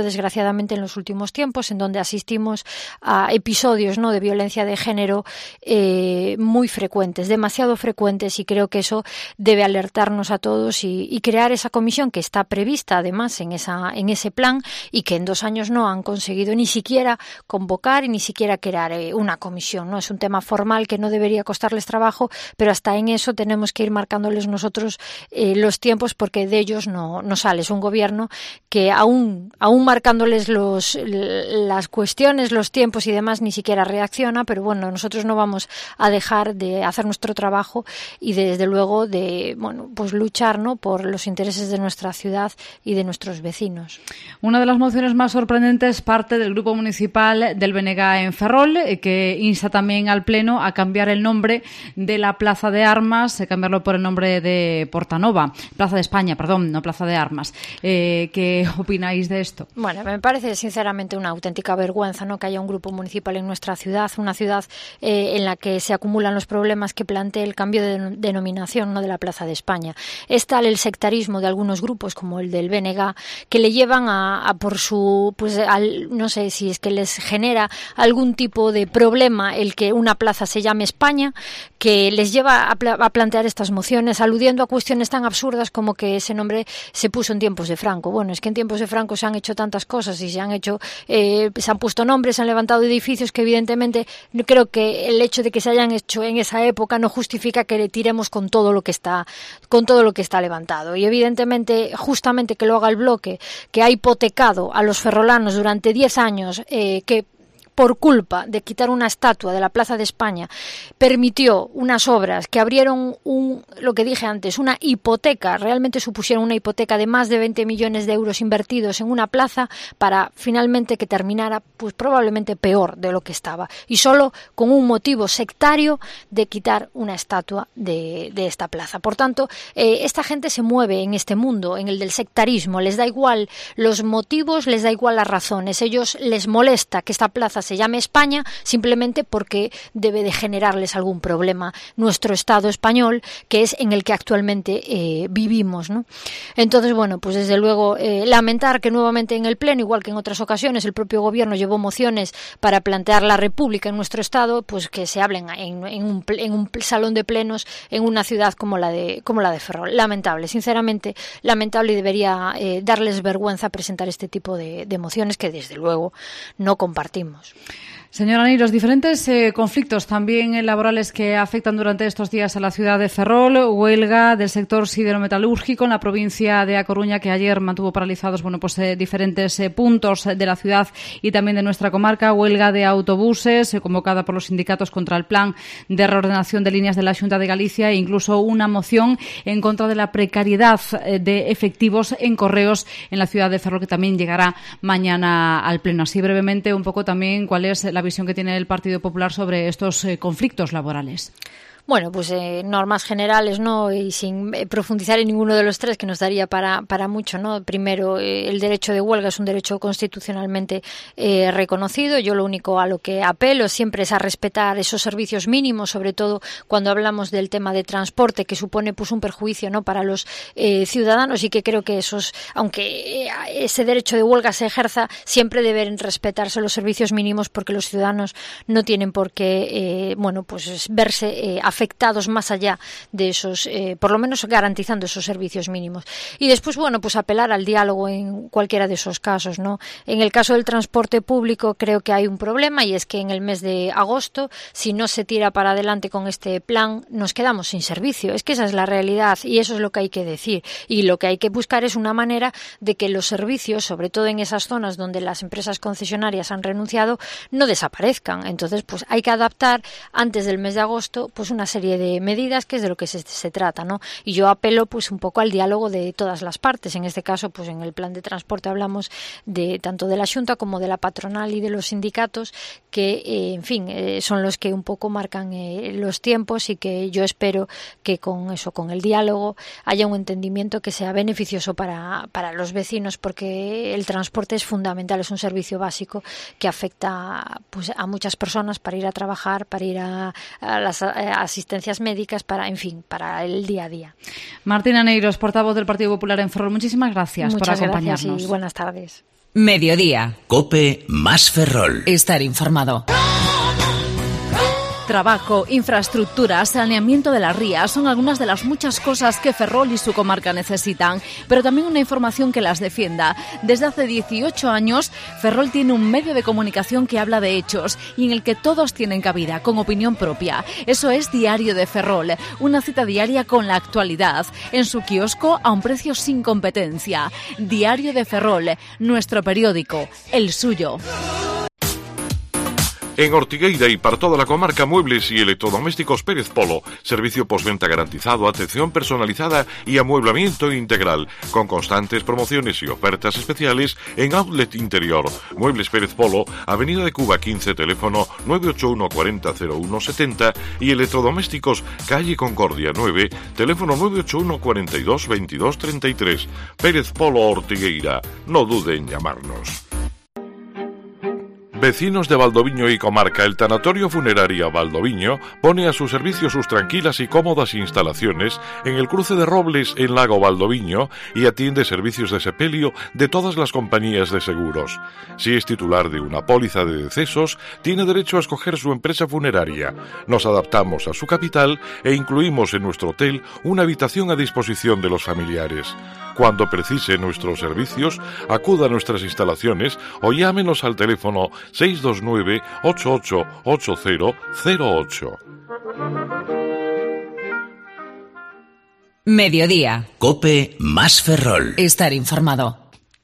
sucediendo desgraciadamente en los últimos tiempos, en donde asistimos a episodios, ¿no?, de violencia de género eh, muy frecuentes, demasiado frecuentes, y creo que eso debe alertarnos a todos y, y crear esa comisión que está prevista además en, esa, en ese plan, y que en dos años no han conseguido ni siquiera convocar y ni siquiera crear eh, una comisión, ¿no? Es un tema formal que no debería costarles trabajo, pero hasta en eso tenemos que ir marcándoles nosotros eh, los tiempos, porque de ellos no, no sale. Es un gobierno que aún, aún marcándoles los, las cuestiones, los tiempos y demás, ni siquiera reacciona, pero bueno, nosotros no vamos a dejar de hacer nuestro trabajo y de, desde luego de, bueno, pues luchar, ¿no?, por los intereses de nuestra ciudad y de nuestros vecinos. Una de las mociones más sorprendentes parte del Grupo Municipal del B N G en Ferrol, que insta también al Pleno a cambiar el nombre de la Plaza de Armas, a cambiarlo por el nombre de Portanova, Plaza de España, perdón, no Plaza de Armas. Eh, ¿Qué opináis de esto? Bueno, me parece sinceramente una auténtica vergüenza, ¿no?, que haya un grupo municipal en nuestra ciudad, una ciudad eh, en la que se acumulan los problemas que plantea el cambio de denominación, ¿no?, de la Plaza de España. Es tal el sectarismo de algunos grupos, como el del B N G, que le llevan a, a por su, pues al, no sé si es que les genera algún tipo de problema el que una plaza se llame España, que les lleva a, pla a plantear estas mociones aludiendo a cuestiones tan absurdas como que ese nombre se puso en tiempos de Franco. Bueno, es que en tiempos de Franco se han hecho tantas cosas y se han hecho, eh, se han puesto nombres, se han levantado edificios que evidentemente creo que el hecho de que se hayan hecho en esa época no justifica que le tiremos con todo lo que está, con todo lo que está levantado. Y evidentemente, justamente que lo haga el bloque, que ha hipotecado a los ferrolanos durante diez años, eh, que por culpa de quitar una estatua de la Plaza de España, permitió unas obras que abrieron un, lo que dije antes, una hipoteca, realmente supusieron una hipoteca de más de veinte millones de euros invertidos en una plaza para finalmente que terminara pues probablemente peor de lo que estaba, y solo con un motivo sectario de quitar una estatua de, de esta plaza. Por tanto, eh, esta gente se mueve en este mundo, en el del sectarismo, les da igual los motivos, les da igual las razones, ellos les molesta que esta plaza se llame España simplemente porque debe de generarles algún problema nuestro Estado español, que es en el que actualmente eh, vivimos, ¿no? Entonces, bueno, pues desde luego eh, lamentar que nuevamente en el Pleno, igual que en otras ocasiones, el propio Gobierno llevó mociones para plantear la República en nuestro Estado, pues que se hablen en, en, un, en un salón de plenos en una ciudad como la de, como la de Ferrol. Lamentable, sinceramente lamentable, y debería eh, darles vergüenza presentar este tipo de, de mociones que desde luego no compartimos. Señora Ney, los diferentes eh, conflictos también eh, laborales que afectan durante estos días a la ciudad de Ferrol, huelga del sector siderometalúrgico en la provincia de A Coruña, que ayer mantuvo paralizados bueno, pues, eh, diferentes eh, puntos de la ciudad y también de nuestra comarca, huelga de autobuses eh, convocada por los sindicatos contra el plan de reordenación de líneas de la Xunta de Galicia, e incluso una moción en contra de la precariedad eh, de efectivos en correos en la ciudad de Ferrol, que también llegará mañana al Pleno. Así brevemente un poco también cuál es la visión que tiene el Partido Popular sobre estos eh, conflictos laborales. Bueno, pues eh, normas generales, ¿no? Y sin eh, profundizar en ninguno de los tres, que nos daría para, para mucho, ¿no? Primero, eh, el derecho de huelga es un derecho constitucionalmente eh, reconocido. Yo lo único a lo que apelo siempre es a respetar esos servicios mínimos, sobre todo cuando hablamos del tema de transporte, que supone pues un perjuicio, ¿no?, para los eh, ciudadanos, y que creo que esos, aunque eh, ese derecho de huelga se ejerza, siempre deben respetarse los servicios mínimos, porque los ciudadanos no tienen por qué, eh, bueno, pues verse eh, afectados más allá de esos, eh, por lo menos garantizando esos servicios mínimos. Y después, bueno, pues apelar al diálogo en cualquiera de esos casos, ¿no? En el caso del transporte público creo que hay un problema, y es que en el mes de agosto, si no se tira para adelante con este plan, nos quedamos sin servicio. Es que esa es la realidad, y eso es lo que hay que decir. Y lo que hay que buscar es una manera de que los servicios, sobre todo en esas zonas donde las empresas concesionarias han renunciado, no desaparezcan. Entonces, pues hay que adaptar antes del mes de agosto pues una serie de medidas, que es de lo que se, se trata, ¿no? Y yo apelo pues un poco al diálogo de todas las partes. En este caso, pues en el plan de transporte hablamos de tanto de la Xunta como de la patronal y de los sindicatos, que eh, en fin, eh, son los que un poco marcan eh, los tiempos, y que yo espero que con eso, con el diálogo, haya un entendimiento que sea beneficioso para, para los vecinos, porque el transporte es fundamental, es un servicio básico que afecta pues a muchas personas para ir a trabajar, para ir a, a, las, a asistencias médicas, para, en fin, para el día a día. Martina Neiros, portavoz del Partido Popular en Ferrol, muchísimas gracias Muchas por acompañarnos. Gracias y buenas tardes. Mediodía. COPE más Ferrol. Estar informado. Trabajo, infraestructura, saneamiento de las rías son algunas de las muchas cosas que Ferrol y su comarca necesitan, pero también una información que las defienda. Desde hace dieciocho años, Ferrol tiene un medio de comunicación que habla de hechos y en el que todos tienen cabida, con opinión propia. Eso es Diario de Ferrol, una cita diaria con la actualidad, en su kiosco a un precio sin competencia. Diario de Ferrol, nuestro periódico, el suyo. En Ortigueira y para toda la comarca, muebles y electrodomésticos Pérez Polo. Servicio postventa garantizado, atención personalizada y amueblamiento integral. Con constantes promociones y ofertas especiales en Outlet Interior. Muebles Pérez Polo, Avenida de Cuba quince, teléfono nueve ocho uno cuarenta cero uno setenta y electrodomésticos Calle Concordia nueve, teléfono nueve ocho uno cuarenta y dos veintidós treinta y tres. Pérez Polo Ortigueira. No dude en llamarnos. Vecinos de Valdoviño y comarca, el Tanatorio Funeraria Valdoviño pone a su servicio sus tranquilas y cómodas instalaciones en el cruce de Robles en Lago Valdoviño y atiende servicios de sepelio de todas las compañías de seguros. Si es titular de una póliza de decesos, tiene derecho a escoger su empresa funeraria. Nos adaptamos a su capital e incluimos en nuestro hotel una habitación a disposición de los familiares. Cuando precise nuestros servicios, acuda a nuestras instalaciones o llámenos al teléfono seis dos nueve ocho ocho ocho cero cero ocho. Mediodía. COPE más Ferrol. Estar informado.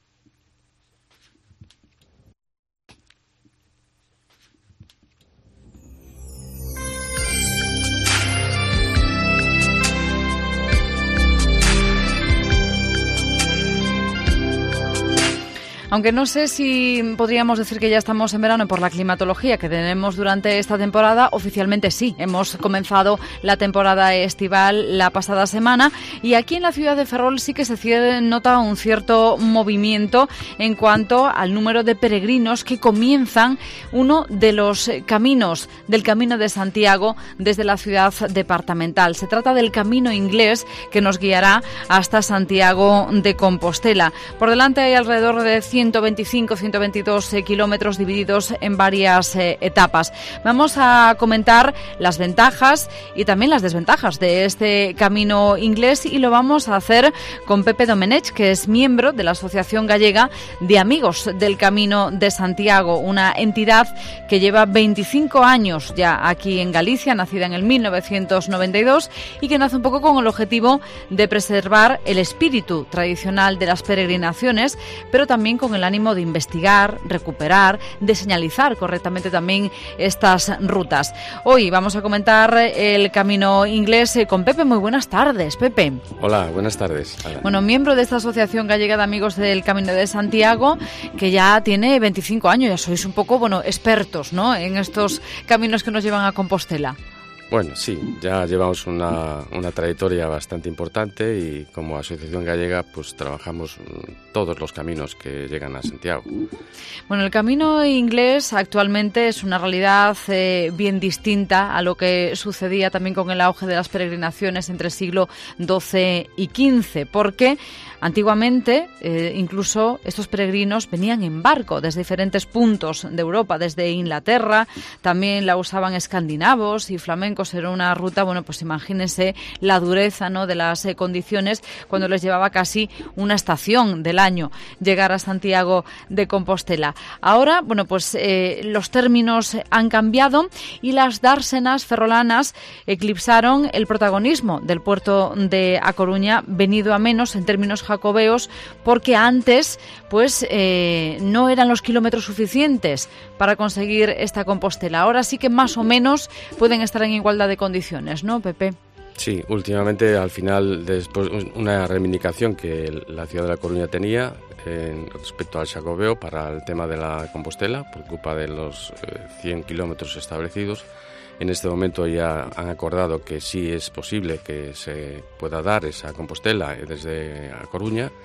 Aunque no sé si podríamos decir que ya estamos en verano por la climatología que tenemos durante esta temporada, oficialmente sí. Hemos comenzado la temporada estival la pasada semana y aquí en la ciudad de Ferrol sí que se nota un cierto movimiento en cuanto al número de peregrinos que comienzan uno de los caminos del Camino de Santiago desde la ciudad departamental. Se trata del Camino Inglés que nos guiará hasta Santiago de Compostela. Por delante hay alrededor de ciento veinticinco a ciento veintidós eh, kilómetros divididos en varias eh, etapas. Vamos a comentar las ventajas y también las desventajas de este Camino Inglés y lo vamos a hacer con Pepe Domenech, que es miembro de la Asociación Gallega de Amigos del Camino de Santiago, una entidad que lleva veinticinco años ya aquí en Galicia, nacida en el mil novecientos noventa y dos y que nace un poco con el objetivo de preservar el espíritu tradicional de las peregrinaciones, pero también con el ánimo de investigar, recuperar, de señalizar correctamente también estas rutas. Hoy vamos a comentar el Camino Inglés con Pepe. Muy buenas tardes, Pepe. Hola, buenas tardes. Hola. Bueno, miembro de esta Asociación Gallega de Amigos del Camino de Santiago, que ya tiene veinticinco años, ya sois un poco, bueno, expertos, ¿no?, en estos caminos que nos llevan a Compostela. Bueno, sí, ya llevamos una, una trayectoria bastante importante y como Asociación Gallega pues trabajamos todos los caminos que llegan a Santiago. Bueno, el Camino Inglés actualmente es una realidad eh, bien distinta a lo que sucedía también con el auge de las peregrinaciones entre el siglo doce y quince, porque antiguamente, eh, incluso estos peregrinos venían en barco desde diferentes puntos de Europa, desde Inglaterra, también la usaban escandinavos y flamencos. Era una ruta, bueno, pues imagínense la dureza, ¿no?, de las eh, condiciones cuando les llevaba casi una estación del año llegar a Santiago de Compostela. Ahora, bueno, pues eh, los términos han cambiado y las dársenas ferrolanas eclipsaron el protagonismo del puerto de A Coruña, venido a menos en términos jacobeos, porque antes pues eh, no eran los kilómetros suficientes para conseguir esta Compostela. Ahora sí que más o menos pueden estar en igualdad de condiciones, ¿no, Pepe? Sí, últimamente al final, después una reivindicación que la ciudad de La Coruña tenía eh, respecto al xacobeo para el tema de la Compostela, por culpa de los eh, cien kilómetros establecidos. En este momento ya han acordado que sí es posible que se pueda dar esa Compostela desde A Coruña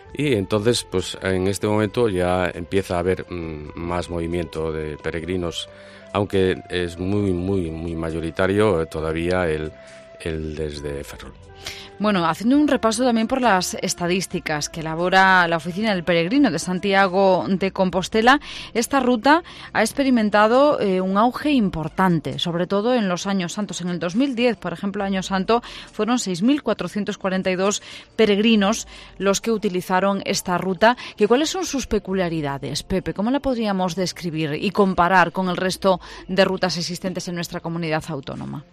Y entonces, pues en este momento ya empieza a haber mmm, más movimiento de peregrinos, aunque es muy, muy, muy mayoritario eh, todavía el, el desde Ferrol. Bueno, haciendo un repaso también por las estadísticas que elabora la Oficina del Peregrino de Santiago de Compostela, esta ruta ha experimentado eh, un auge importante, sobre todo en los años santos. En el dos mil diez, por ejemplo, año santo, fueron seis mil cuatrocientos cuarenta y dos peregrinos los que utilizaron esta ruta. ¿Y cuáles son sus peculiaridades, Pepe? ¿Cómo la podríamos describir y comparar con el resto de rutas existentes en nuestra comunidad autónoma?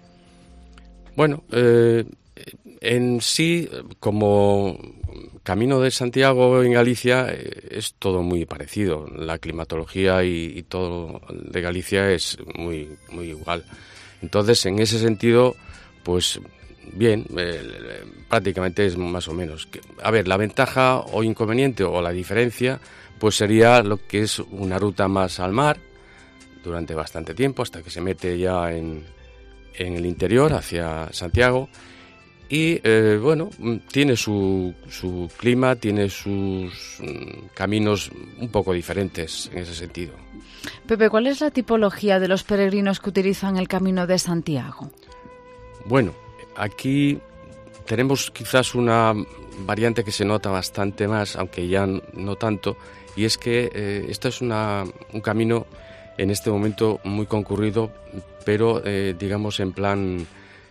Bueno, eh... en sí, como Camino de Santiago en Galicia, es todo muy parecido. La climatología y, y todo de Galicia es muy, muy igual. Entonces, en ese sentido, pues bien, eh, prácticamente es más o menos. A ver, la ventaja o inconveniente o la diferencia, pues sería lo que es una ruta más al mar durante bastante tiempo, hasta que se mete ya en, en el interior, hacia Santiago. Y, eh, bueno, tiene su, su clima, tiene sus mm, caminos un poco diferentes en ese sentido. Pepe, ¿cuál es la tipología de los peregrinos que utilizan el Camino de Santiago? Bueno, aquí tenemos quizás una variante que se nota bastante más, aunque ya no tanto, y es que eh, esto es una, un camino en este momento muy concurrido, pero eh, digamos en plan...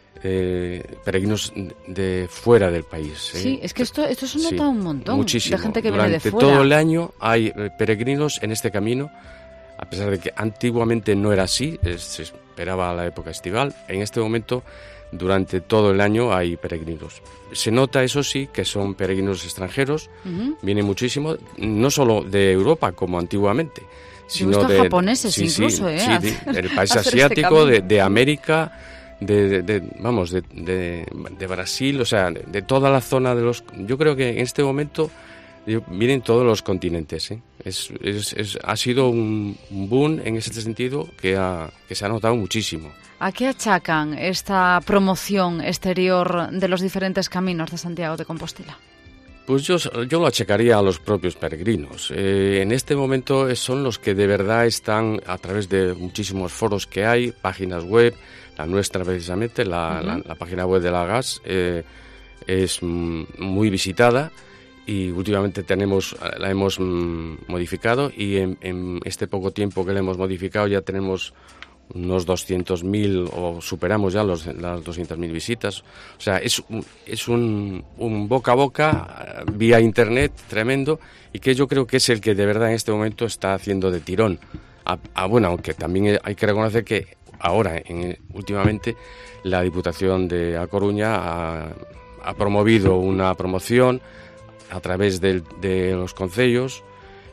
Eh, peregrinos de fuera del país. ¿eh? Sí, es que esto, esto se nota sí, un montón muchísimo. De gente que Durante viene de fuera. Todo el año hay eh, peregrinos en este camino, a pesar de que antiguamente no era así, es, se esperaba la época estival. En este momento, durante todo el año hay peregrinos. Se nota, eso sí, que son peregrinos extranjeros, uh-huh. Vienen muchísimo, no solo de Europa como antiguamente, sino de japoneses sí, incluso, sí, ¿eh? sí, del país asiático, este de, de América. De, de, de, vamos, de, de, de Brasil, o sea, de, de toda la zona de los... Yo creo que en este momento vienen todos los continentes, ¿eh? Es, es, es, ha sido un, un boom en ese sentido que, ha, que se ha notado muchísimo. ¿A qué achacan esta promoción exterior de los diferentes caminos de Santiago de Compostela? Pues yo, yo lo achacaría a los propios peregrinos. Eh, en este momento son los que de verdad están, a través de muchísimos foros que hay, páginas web, la nuestra precisamente, la, uh-huh. la, la página web de la G A S eh, es mm, muy visitada y últimamente tenemos la hemos mm, modificado y en, en este poco tiempo que la hemos modificado ya tenemos unos doscientos mil o superamos ya los, las doscientas mil visitas. O sea, es, es un, un boca a boca vía internet tremendo y que yo creo que es el que de verdad en este momento está haciendo de tirón. A, a, bueno, aunque también hay que reconocer que ahora, en, últimamente, la Diputación de A Coruña ha, ha promovido una promoción a través de, de los concellos,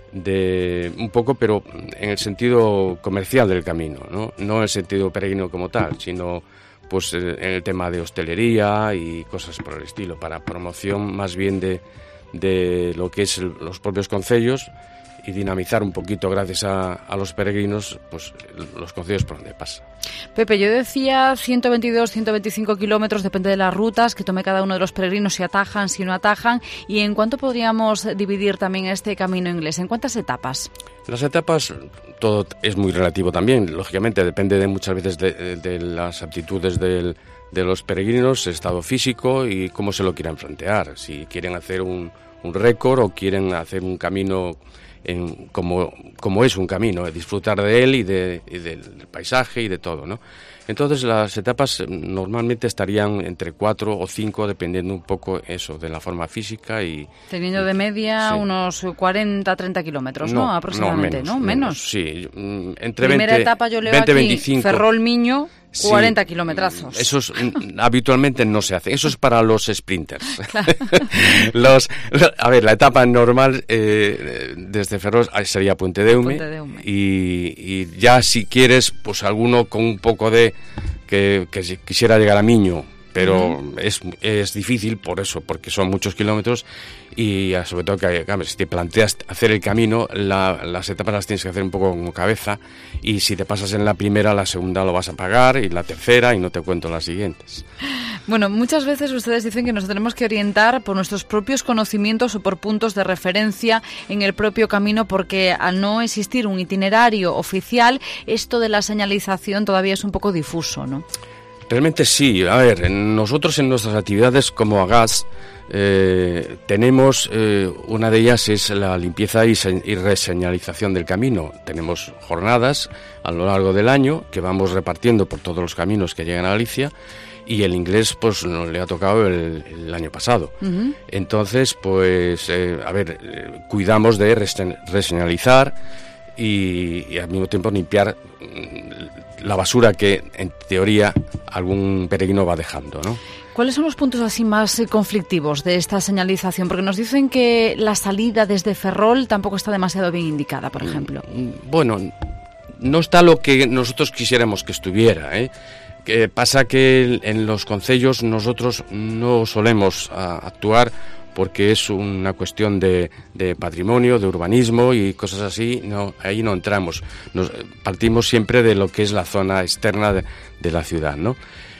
de un poco, pero en el sentido comercial del camino, ¿no? No en el sentido peregrino como tal, sino pues en el tema de hostelería y cosas por el estilo, para promoción más bien de, de lo que es el, los propios concellos y dinamizar un poquito gracias a, a los peregrinos pues los concellos por donde pasa. Pepe, yo decía ciento veintidós, ciento veinticinco kilómetros, depende de las rutas que tome cada uno de los peregrinos, si atajan, si no atajan. ¿Y en cuánto podríamos dividir también este camino inglés? ¿En cuántas etapas? Las etapas, todo es muy relativo también, lógicamente, depende de muchas veces de, de las aptitudes del, de los peregrinos, estado físico y cómo se lo quieran plantear. Si quieren hacer un, un récord o quieren hacer un camino... En, como, como es un camino, disfrutar de él y, de, y del paisaje y de todo, ¿no? Entonces las etapas normalmente estarían entre cuatro o cinco, dependiendo un poco eso, de la forma física y... Teniendo de media sí. unos cuarenta, treinta kilómetros, ¿no? ¿no? Aproximadamente, ¿no? Menos. ¿no? ¿Menos? Sí, entre Primera veinte, etapa yo leo veinte, aquí, veinticinco. Ferrol Miño... cuarenta sí, kilometrazos. Eso es, habitualmente no se hace. Eso es para los sprinters. Claro. los, a ver, la etapa normal eh, desde Ferrol sería Puente de Eume, Puente de Eume. Y, y ya si quieres, pues alguno con un poco de que, que si quisiera llegar a Miño, pero Uh-huh. es, es difícil por eso, porque son muchos kilómetros y sobre todo que claro, si te planteas hacer el camino, la, las etapas las tienes que hacer un poco con cabeza, y si te pasas en la primera, la segunda lo vas a pagar, y la tercera, y no te cuento las siguientes. Bueno, muchas veces ustedes dicen que nos tenemos que orientar por nuestros propios conocimientos o por puntos de referencia en el propio camino, porque al no existir un itinerario oficial, esto de la señalización todavía es un poco difuso, ¿no? Realmente sí. A ver, nosotros en nuestras actividades como Agas eh, tenemos, eh, una de ellas es la limpieza y, se, y reseñalización del camino. Tenemos jornadas a lo largo del año que vamos repartiendo por todos los caminos que llegan a Galicia, y el inglés pues nos le ha tocado el, el año pasado. Uh-huh. Entonces, pues, eh, a ver, eh, cuidamos de reseñalizar y, y al mismo tiempo limpiar la basura que en teoría algún peregrino va dejando, ¿no? ¿Cuáles son los puntos así más conflictivos de esta señalización? Porque nos dicen que la salida desde Ferrol tampoco está demasiado bien indicada, por ejemplo. Bueno, no está lo que nosotros quisiéramos que estuviera, ¿eh? Que pasa que en los concellos nosotros no solemos a, actuar porque es una cuestión de, de patrimonio, de urbanismo y cosas así. No, ahí no entramos. Nos partimos siempre de lo que es la zona externa de, de la ciudad, ¿no?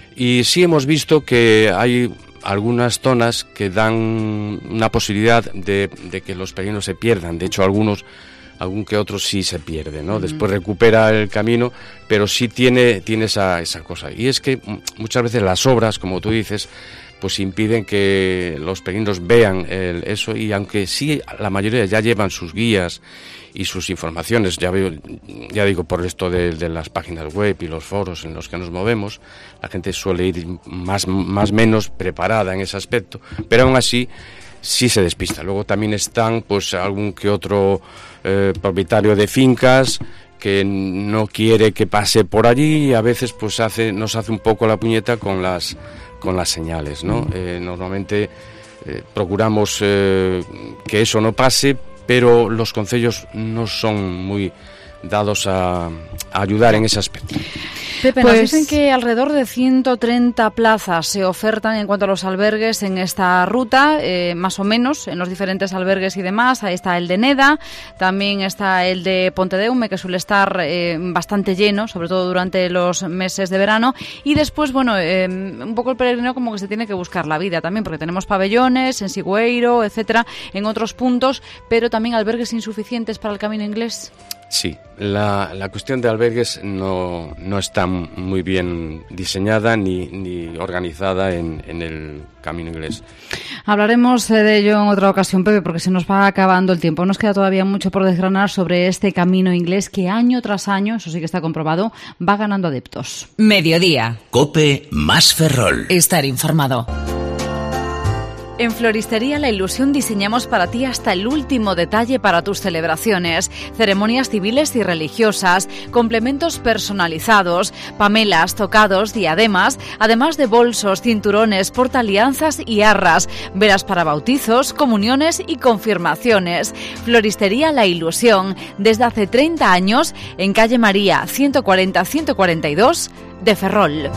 Y sí hemos visto que hay algunas zonas que dan una posibilidad de, de que los peregrinos se pierdan. De hecho, algunos, algún que otro sí se pierde, ¿no? Uh-huh. Después recupera el camino, pero sí tiene, tiene esa, esa cosa. Y es que muchas veces las obras, como tú dices, pues impiden que los peregrinos vean el, eso, y aunque sí la mayoría ya llevan sus guías y sus informaciones, ya veo, ya digo, por esto de, de las páginas web y los foros en los que nos movemos, la gente suele ir más más menos preparada en ese aspecto, pero aún así sí se despista. Luego también están pues algún que otro eh, propietario de fincas que no quiere que pase por allí, y a veces pues hace nos hace un poco la puñeta con las con las señales, ¿no? Eh, normalmente eh, procuramos eh, que eso no pase, pero los concellos no son muy dados a, a ayudar en ese aspecto. Pepe, pues, nos dicen que alrededor de ciento treinta plazas se ofertan en cuanto a los albergues en esta ruta, eh, más o menos, en los diferentes albergues y demás. Ahí está el de Neda, también está el de Pontedeume, que suele estar eh, bastante lleno, sobre todo durante los meses de verano. Y después, bueno, eh, un poco el peregrino como que se tiene que buscar la vida también, porque tenemos pabellones en Sigüeiro, etcétera, en otros puntos, pero también albergues insuficientes para el camino inglés. Sí, la, la cuestión de albergues no, no está muy bien diseñada ni, ni organizada en, en el camino inglés. Hablaremos de ello en otra ocasión, Pepe, porque se nos va acabando el tiempo. Nos queda todavía mucho por desgranar sobre este camino inglés que año tras año, eso sí que está comprobado, va ganando adeptos. Mediodía. COPE más Ferrol. Estar informado. En Floristería La Ilusión diseñamos para ti hasta el último detalle para tus celebraciones, ceremonias civiles y religiosas, complementos personalizados, pamelas, tocados, diademas, además de bolsos, cinturones, portaalianzas y arras, velas para bautizos, comuniones y confirmaciones. Floristería La Ilusión, desde hace treinta años, en calle María ciento cuarenta a ciento cuarenta y dos de Ferrol.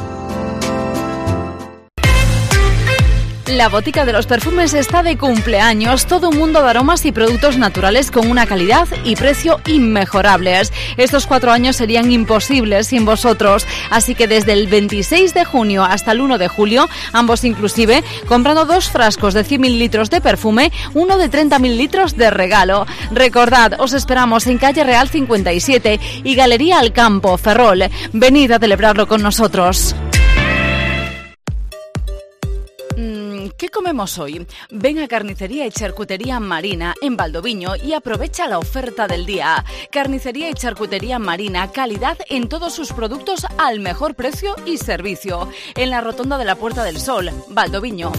La Botica de los Perfumes está de cumpleaños, todo un mundo de aromas y productos naturales con una calidad y precio inmejorables. Estos cuatro años serían imposibles sin vosotros, así que desde el veintiséis de junio hasta el uno de julio, ambos inclusive, comprando dos frascos de cien mililitros de perfume, uno de treinta mililitros de regalo. Recordad, os esperamos en calle Real cincuenta y siete y Galería Al Campo, Ferrol. Venid a celebrarlo con nosotros. ¿Qué comemos hoy? Ven a Carnicería y Charcutería Marina en Valdoviño y aprovecha la oferta del día. Carnicería y Charcutería Marina, calidad en todos sus productos al mejor precio y servicio. En la Rotonda de la Puerta del Sol, Valdoviño.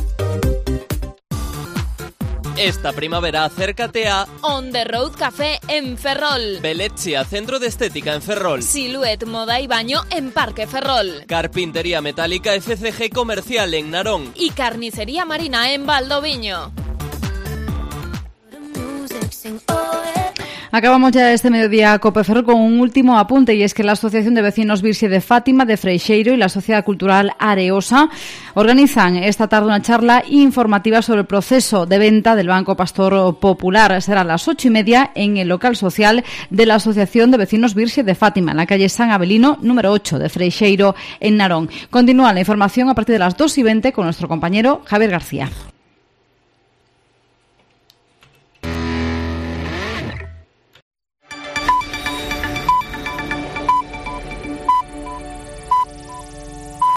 Esta primavera acércate a On the Road Café en Ferrol, Belechia, Centro de Estética en Ferrol, Silhouette Moda y Baño en Parque Ferrol, Carpintería Metálica F C G Comercial en Narón y Carnicería Marina en Valdoviño. Acabamos ya este mediodía Cope Ferrol con un último apunte, y es que la Asociación de Vecinos Virxe de Fátima de Freixeiro y la Sociedad Cultural Areosa organizan esta tarde una charla informativa sobre el proceso de venta del Banco Pastor Popular. Será a las ocho y media en el local social de la Asociación de Vecinos Virxe de Fátima, en la calle San Abelino, número ocho de Freixeiro, en Narón. Continúa la información a partir de las dos y veinte con nuestro compañero Javier García.